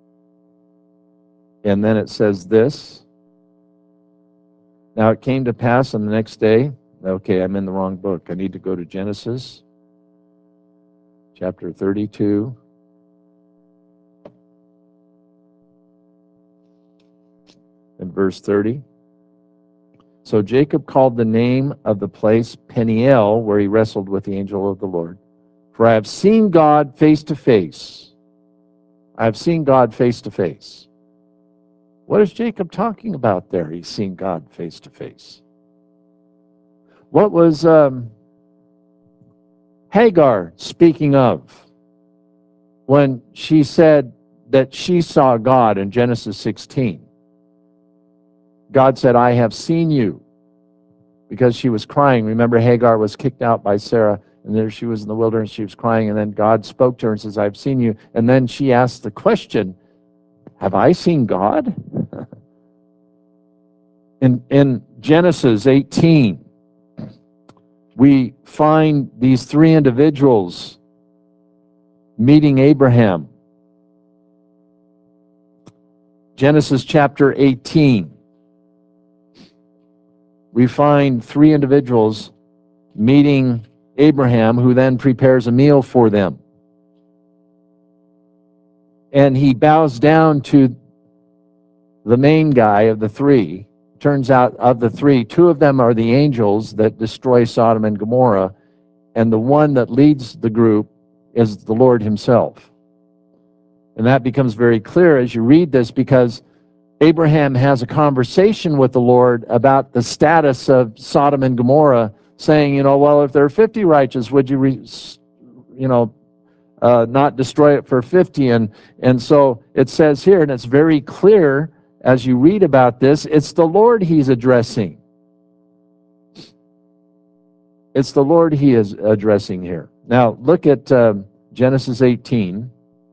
And then it says this. Now it came to pass on the next day. Okay, I'm in the wrong book. I need to go to Genesis chapter 32. And verse 30. So Jacob called the name of the place Peniel, where he wrestled with the angel of the Lord. For I have seen God face to face. I have seen God face to face. What is Jacob talking about there? He's seen God face to face. What was Hagar, speaking of, when she said that she saw God in Genesis 16, God said, I have seen you, because she was crying. Remember, Hagar was kicked out by Sarah, and there she was in the wilderness. She was crying, and then God spoke to her and says, I've seen you. And then she asked the question, have I seen God? In Genesis 18, we find these three individuals meeting Abraham. Genesis chapter 18, we find three individuals meeting Abraham, who then prepares a meal for them. And he bows down to the main guy of the three. Turns out, of the three, two of them are the angels that destroy Sodom and Gomorrah, and the one that leads the group is the Lord himself. And that becomes very clear as you read this, because Abraham has a conversation with the Lord about the status of Sodom and Gomorrah, saying, well, if there are 50 righteous, would you, not destroy it for 50? And so it says here, and it's very clear as you read about this, it's the Lord he's addressing. It's the Lord he is addressing here. Now, look at Genesis 18.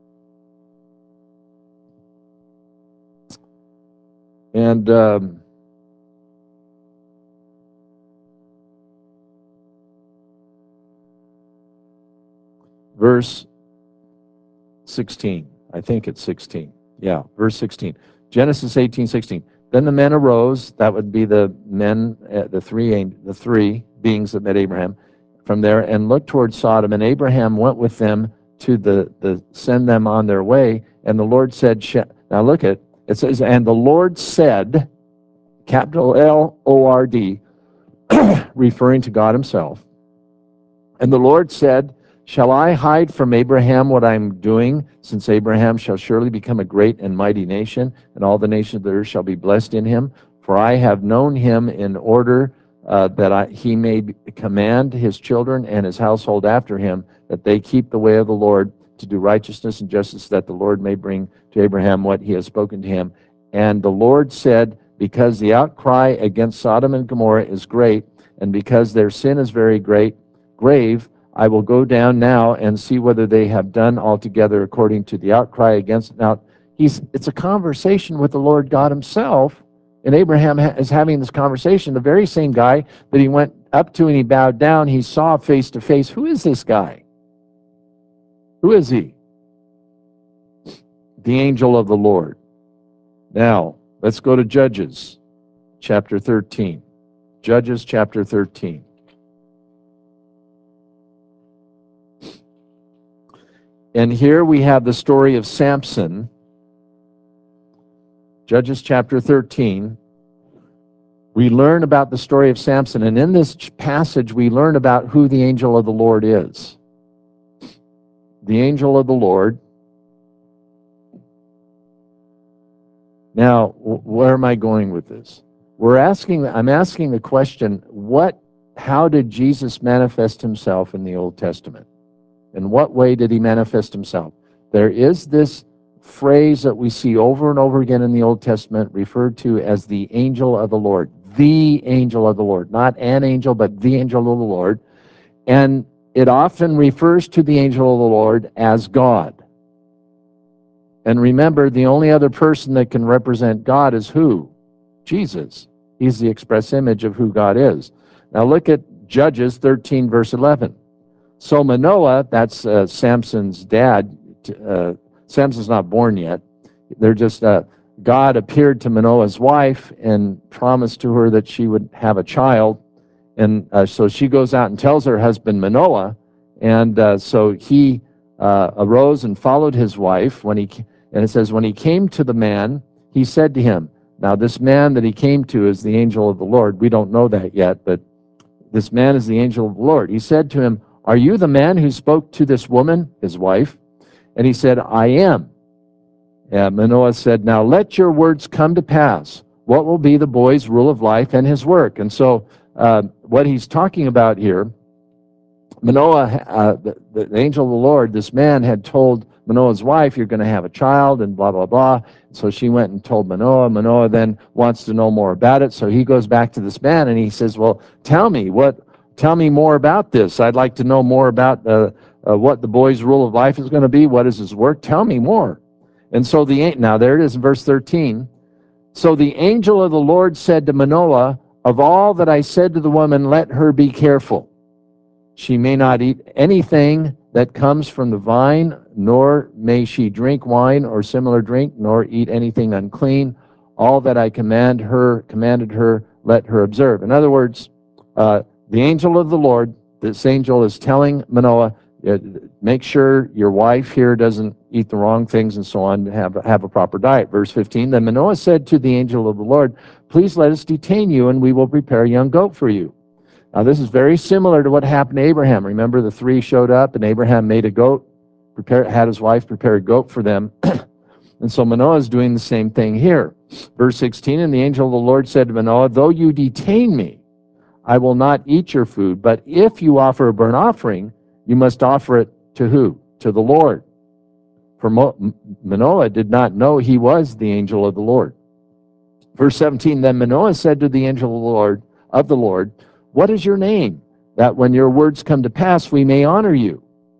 And verse 16. I think it's 16. Yeah, verse 16. Genesis 18:16. Then the men arose, that would be the men, the three beings that met Abraham, from there, and looked towards Sodom, and Abraham went with them to send them on their way. And the Lord said, now look at it says, and the Lord said, capital L-O-R-D, referring to God himself. And the Lord said, shall I hide from Abraham what I'm doing, since Abraham shall surely become a great and mighty nation, and all the nations of the earth shall be blessed in him? For I have known him in order that he may command his children and his household after him, that they keep the way of the Lord, to do righteousness and justice, that the Lord may bring to Abraham what he has spoken to him. And the Lord said, because the outcry against Sodom and Gomorrah is great, and because their sin is very grave, I will go down now and see whether they have done altogether according to the outcry against. Now, it's a conversation with the Lord God himself, and Abraham is having this conversation. The very same guy that he went up to and he bowed down, he saw face to face. Who is this guy? Who is he? The angel of the Lord. Now, let's go to Judges chapter 13. Judges chapter 13. And here we have the story of Samson. Judges chapter 13. We learn about the story of Samson, and in this passage we learn about who the angel of the Lord is. The angel of the Lord. Now, where am I going with this? I'm asking the question, how did Jesus manifest himself in the Old Testament? In what way did he manifest himself? There is this phrase that we see over and over again in the Old Testament referred to as the angel of the Lord. The angel of the Lord. Not an angel, but the angel of the Lord. And it often refers to the angel of the Lord as God. And remember, the only other person that can represent God is who? Jesus. He's the express image of who God is. Now look at Judges 13, verse 11. So Manoah, that's Samson's dad. Samson's not born yet. They're just, God appeared to Manoah's wife and promised to her that she would have a child. And so she goes out and tells her husband Manoah. And so he arose and followed his wife. And it says, when he came to the man, he said to him, now this man that he came to is the angel of the Lord. We don't know that yet, but this man is the angel of the Lord. He said to him, are you the man who spoke to this woman, his wife? And he said, I am. And Manoah said, now let your words come to pass. What will be the boy's rule of life and his work? And so what he's talking about here, Manoah, the angel of the Lord, this man had told Manoah's wife, you're going to have a child and blah, blah, blah. So she went and told Manoah. Manoah then wants to know more about it. So he goes back to this man and he says, well, tell me more about this. I'd like to know more about what the boy's rule of life is going to be. What is his work? Tell me more. And so now there it is in verse 13. So the angel of the Lord said to Manoah, of all that I said to the woman, let her be careful. She may not eat anything that comes from the vine, nor may she drink wine or similar drink, nor eat anything unclean. All that I commanded her, let her observe. In other words, the angel of the Lord, this angel is telling Manoah, make sure your wife here doesn't eat the wrong things and so on, have a proper diet. Verse 15, then Manoah said to the angel of the Lord, please let us detain you, and we will prepare a young goat for you. Now, this is very similar to what happened to Abraham. Remember, the three showed up, and Abraham made a goat, had his wife prepare a goat for them. And so Manoah is doing the same thing here. Verse 16, and the angel of the Lord said to Manoah, though you detain me, I will not eat your food, but if you offer a burnt offering, you must offer it to who? To the Lord. For Manoah did not know he was the angel of the Lord. Verse 17, then Manoah said to the angel of the Lord, what is your name? That when your words come to pass, we may honor you.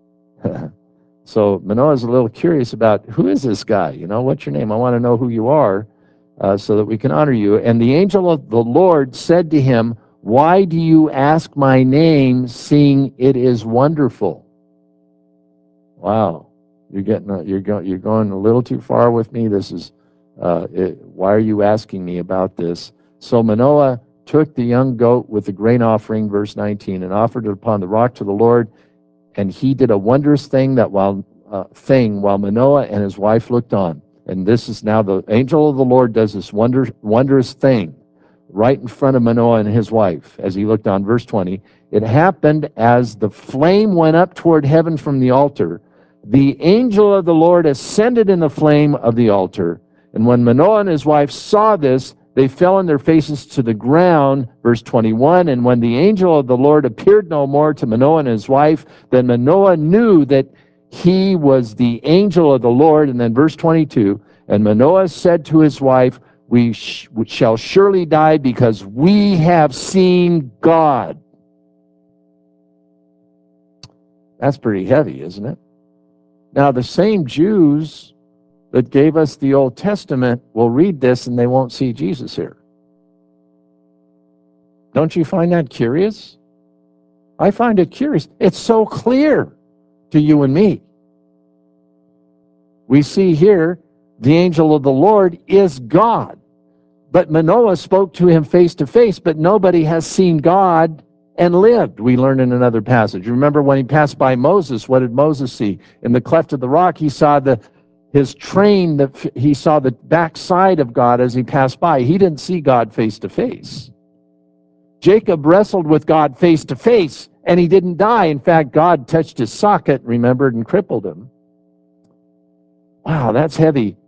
So Manoah is a little curious about, who is this guy? What's your name? I want to know who you are so that we can honor you. And the angel of the Lord said to him, why do you ask my name, seeing it is wonderful? Wow, you're going a little too far with me. This is why are you asking me about this? So Manoah took the young goat with the grain offering, verse 19, and offered it upon the rock to the Lord. And he did a wondrous thing while Manoah and his wife looked on. And this is now the angel of the Lord does this wondrous thing right in front of Manoah and his wife as he looked on. Verse 20, it happened as the flame went up toward heaven from the altar, the angel of the Lord ascended in the flame of the altar. And when Manoah and his wife saw this, they fell on their faces to the ground. Verse 21, and when the angel of the Lord appeared no more to Manoah and his wife, then Manoah knew that he was the angel of the Lord. And then verse 22, and Manoah said to his wife, we shall surely die because we have seen God. That's pretty heavy, isn't it? Now, the same Jews that gave us the Old Testament will read this and they won't see Jesus here. Don't you find that curious? I find it curious. It's so clear to you and me. We see here the angel of the Lord is God. But Manoah spoke to him face to face, but nobody has seen God and lived. We learn in another passage. Remember when he passed by Moses, what did Moses see? In the cleft of the rock, he saw his train, he saw the backside of God as he passed by. He didn't see God face to face. Jacob wrestled with God face to face, and he didn't die. In fact, God touched his socket, remembered, and crippled him. Wow, that's heavy.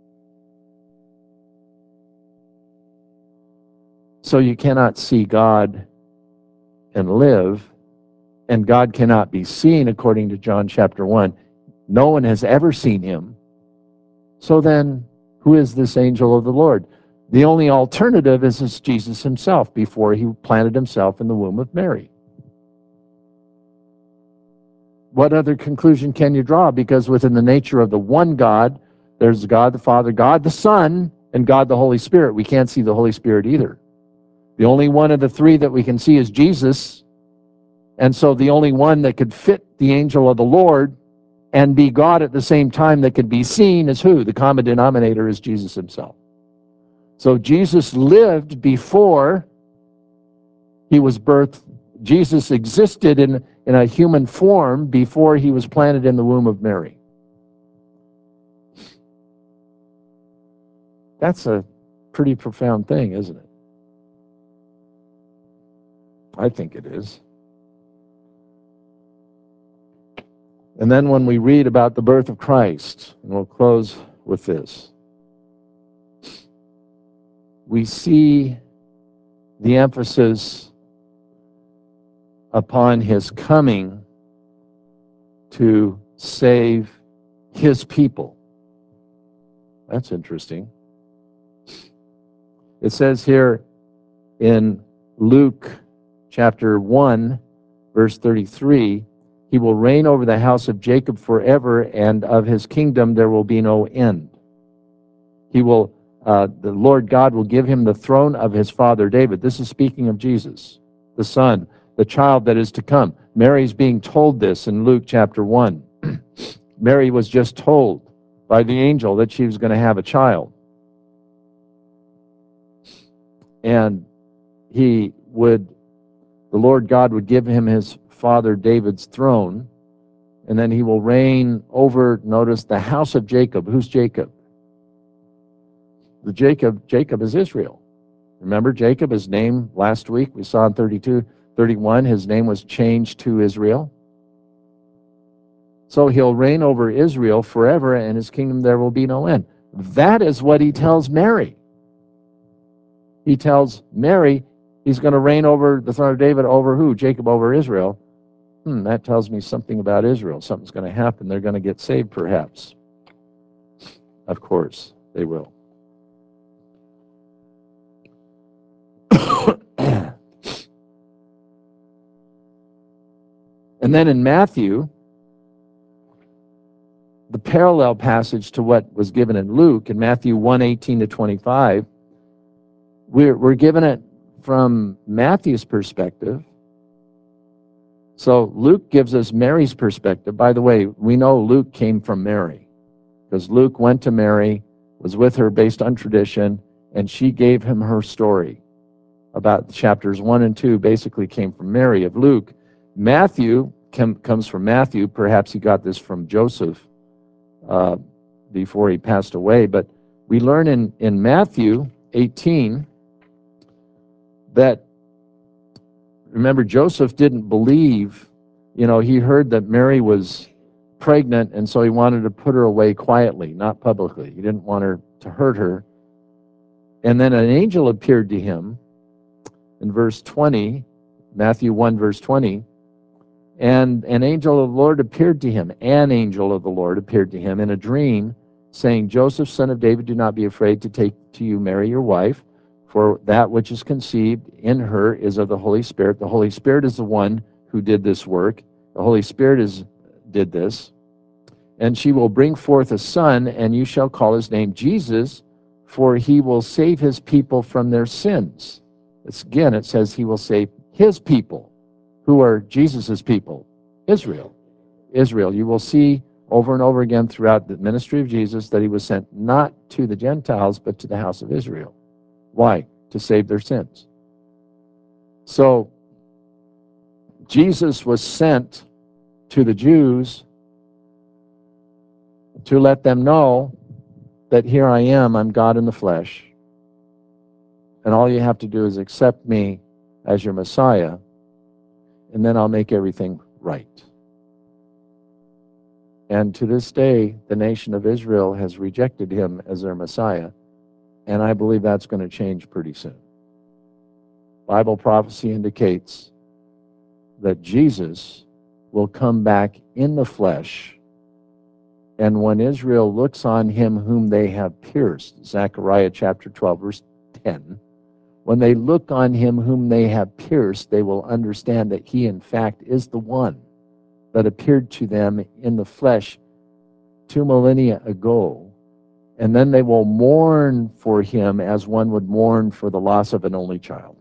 So you cannot see God and live, and God cannot be seen, according to John chapter 1. No one has ever seen him. So then, who is this angel of the Lord? The only alternative is Jesus himself before he planted himself in the womb of Mary. What other conclusion can you draw? Because within the nature of the one God, there's God the Father, God the Son, and God the Holy Spirit. We can't see the Holy Spirit either. The only one of the three that we can see is Jesus. And so the only one that could fit the angel of the Lord and be God at the same time that could be seen is who? The common denominator is Jesus himself. So Jesus lived before he was birthed. Jesus existed in a human form before he was planted in the womb of Mary. That's a pretty profound thing, isn't it? I think it is. And then when we read about the birth of Christ, and we'll close with this, we see the emphasis upon his coming to save his people. That's interesting. It says here in Luke chapter 1, verse 33, he will reign over the house of Jacob forever, and of his kingdom there will be no end. He will, the Lord God will give him the throne of his father David. This is speaking of Jesus, the Son, the child that is to come. Mary's being told this in Luke chapter 1. Mary was just told by the angel that she was going to have a child. And the Lord God would give him his father David's throne, and then he will reign over, notice, the house of Jacob. Who's Jacob? Jacob is Israel. Remember Jacob, his name last week, we saw in 31, his name was changed to Israel. So he'll reign over Israel forever, and his kingdom there will be no end. That is what he tells Mary. He tells Mary he's going to reign over the throne of David over who? Jacob over Israel. That tells me something about Israel. Something's going to happen. They're going to get saved, perhaps. Of course, they will. And then in Matthew, the parallel passage to what was given in Luke, in Matthew 1:18-25, we're given it from Matthew's perspective. So Luke gives us Mary's perspective. By the way, we know Luke came from Mary, because Luke went to Mary, was with her based on tradition, and she gave him her story. About chapters 1 and 2 basically came from Mary of Luke. Matthew comes from Matthew. Perhaps he got this from Joseph before he passed away. But we learn in Matthew 18 that, remember, Joseph didn't believe, he heard that Mary was pregnant, and so he wanted to put her away quietly, not publicly. He didn't want her to hurt her. And then an angel appeared to him in verse 20, Matthew 1, verse 20, and an angel of the Lord appeared to him. An angel of the Lord appeared to him in a dream, saying, Joseph, son of David, do not be afraid to take to you Mary, your wife, for that which is conceived in her is of the Holy Spirit. The Holy Spirit is the one who did this work. The Holy Spirit did this. And she will bring forth a son, and you shall call his name Jesus, for he will save his people from their sins. Again, it says he will save his people. Who are Jesus's people? Israel. Israel. You will see over and over again throughout the ministry of Jesus that he was sent not to the Gentiles, but to the house of Israel. Why? To save their sins. So Jesus was sent to the Jews to let them know that here I am, I'm God in the flesh, and all you have to do is accept me as your Messiah, and then I'll make everything right. And to this day, the nation of Israel has rejected him as their Messiah, and I believe that's going to change pretty soon. Bible prophecy indicates that Jesus will come back in the flesh, and when Israel looks on him whom they have pierced, Zechariah chapter 12, verse 10, when they look on him whom they have pierced, they will understand that he, in fact, is the one that appeared to them in the flesh 2 millennia ago. And then they will mourn for him as one would mourn for the loss of an only child.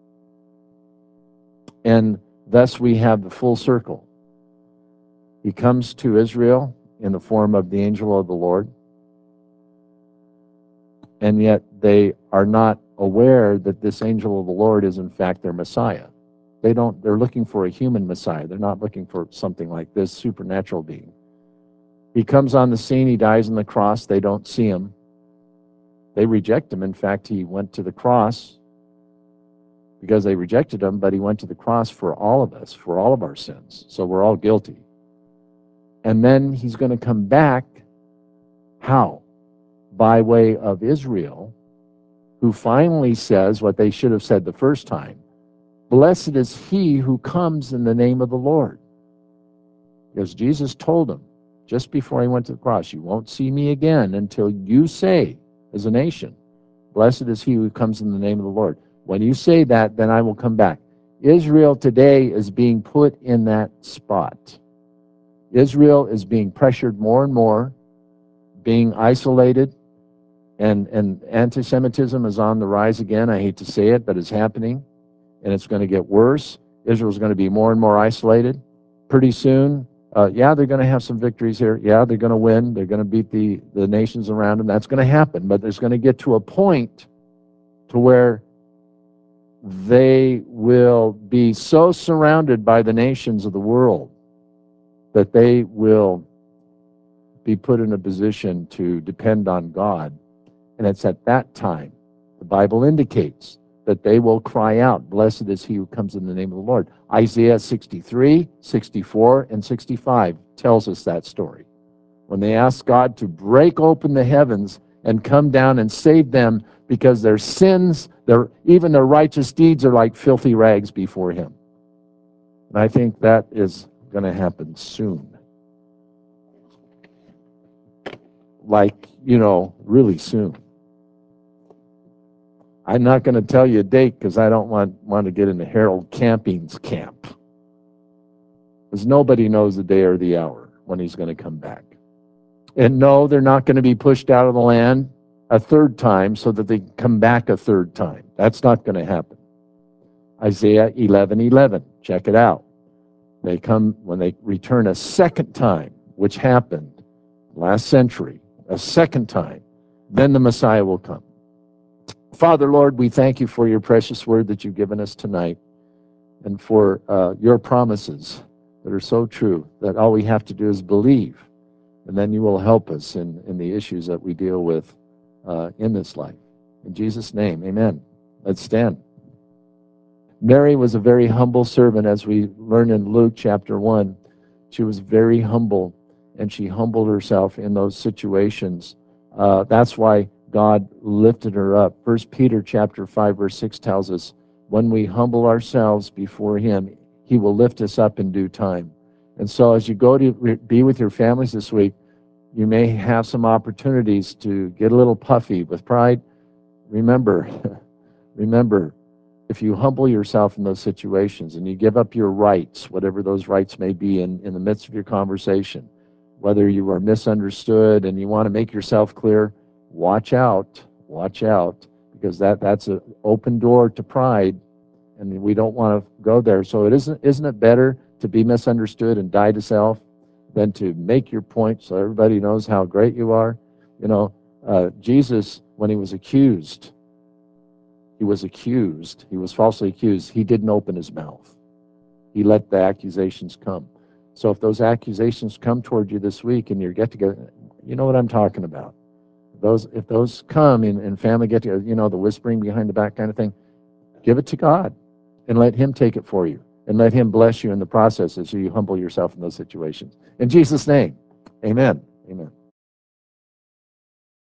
And thus we have the full circle. He comes to Israel in the form of the angel of the Lord, and yet they are not aware that this angel of the Lord is in fact their Messiah. They're looking for a human Messiah. They're not looking for something like this supernatural being. He comes on the scene, he dies on the cross, they don't see him. They reject him. In fact, he went to the cross because they rejected him, but he went to the cross for all of us, for all of our sins. So we're all guilty. And then he's going to come back. How? By way of Israel, who finally says what they should have said the first time. Blessed is he who comes in the name of the Lord. Because Jesus told him just before he went to the cross, you won't see me again until you say, as a nation, blessed is he who comes in the name of the Lord. When you say that, then I will come back. Israel today is being put in that spot. Israel is being pressured more and more, being isolated, and anti-Semitism is on the rise again. I hate to say it, but it's happening, and it's going to get worse. Israel's going to be more and more isolated. Pretty soon, yeah, they're going to have some victories here. Yeah, they're going to win. They're going to beat the nations around them. That's going to happen, but there's going to get to a point to where they will be so surrounded by the nations of the world that they will be put in a position to depend on God. And it's at that time, the Bible indicates, that they will cry out, blessed is he who comes in the name of the Lord. Isaiah 63, 64, and 65 tells us that story. When they asked God to break open the heavens and come down and save them because their sins, even their righteous deeds are like filthy rags before him. And I think that is going to happen soon. Like, really soon. I'm not going to tell you a date because I don't want to get into Harold Camping's camp. Because nobody knows the day or the hour when he's going to come back. And no, they're not going to be pushed out of the land a third time so that they can come back a third time. That's not going to happen. Isaiah 11:11. Check it out. They come when they return a second time, which happened last century, a second time, then the Messiah will come. Father, Lord, we thank you for your precious word that you've given us tonight and for your promises that are so true that all we have to do is believe, and then you will help us in the issues that we deal with in this life. In Jesus' name, amen. Let's stand. Mary was a very humble servant, as we learn in Luke chapter 1. She was very humble, and she humbled herself in those situations. That's why God lifted her up. 1 Peter chapter 5, verse 6 tells us, when we humble ourselves before him, he will lift us up in due time. And so as you go to be with your families this week, you may have some opportunities to get a little puffy with pride. Remember, if you humble yourself in those situations and you give up your rights, whatever those rights may be in the midst of your conversation, whether you are misunderstood and you want to make yourself clear, watch out, because that's an open door to pride, and we don't want to go there. So isn't it better to be misunderstood and die to self than to make your point so everybody knows how great you are? Jesus, when he was falsely accused, he didn't open his mouth. He let the accusations come. So if those accusations come toward you this week in your get-together, you know what I'm talking about. If those come in family get-together, the whispering behind the back kind of thing, give it to God and let him take it for you. And let him bless you in the process as you humble yourself in those situations. In Jesus' name, amen. Amen.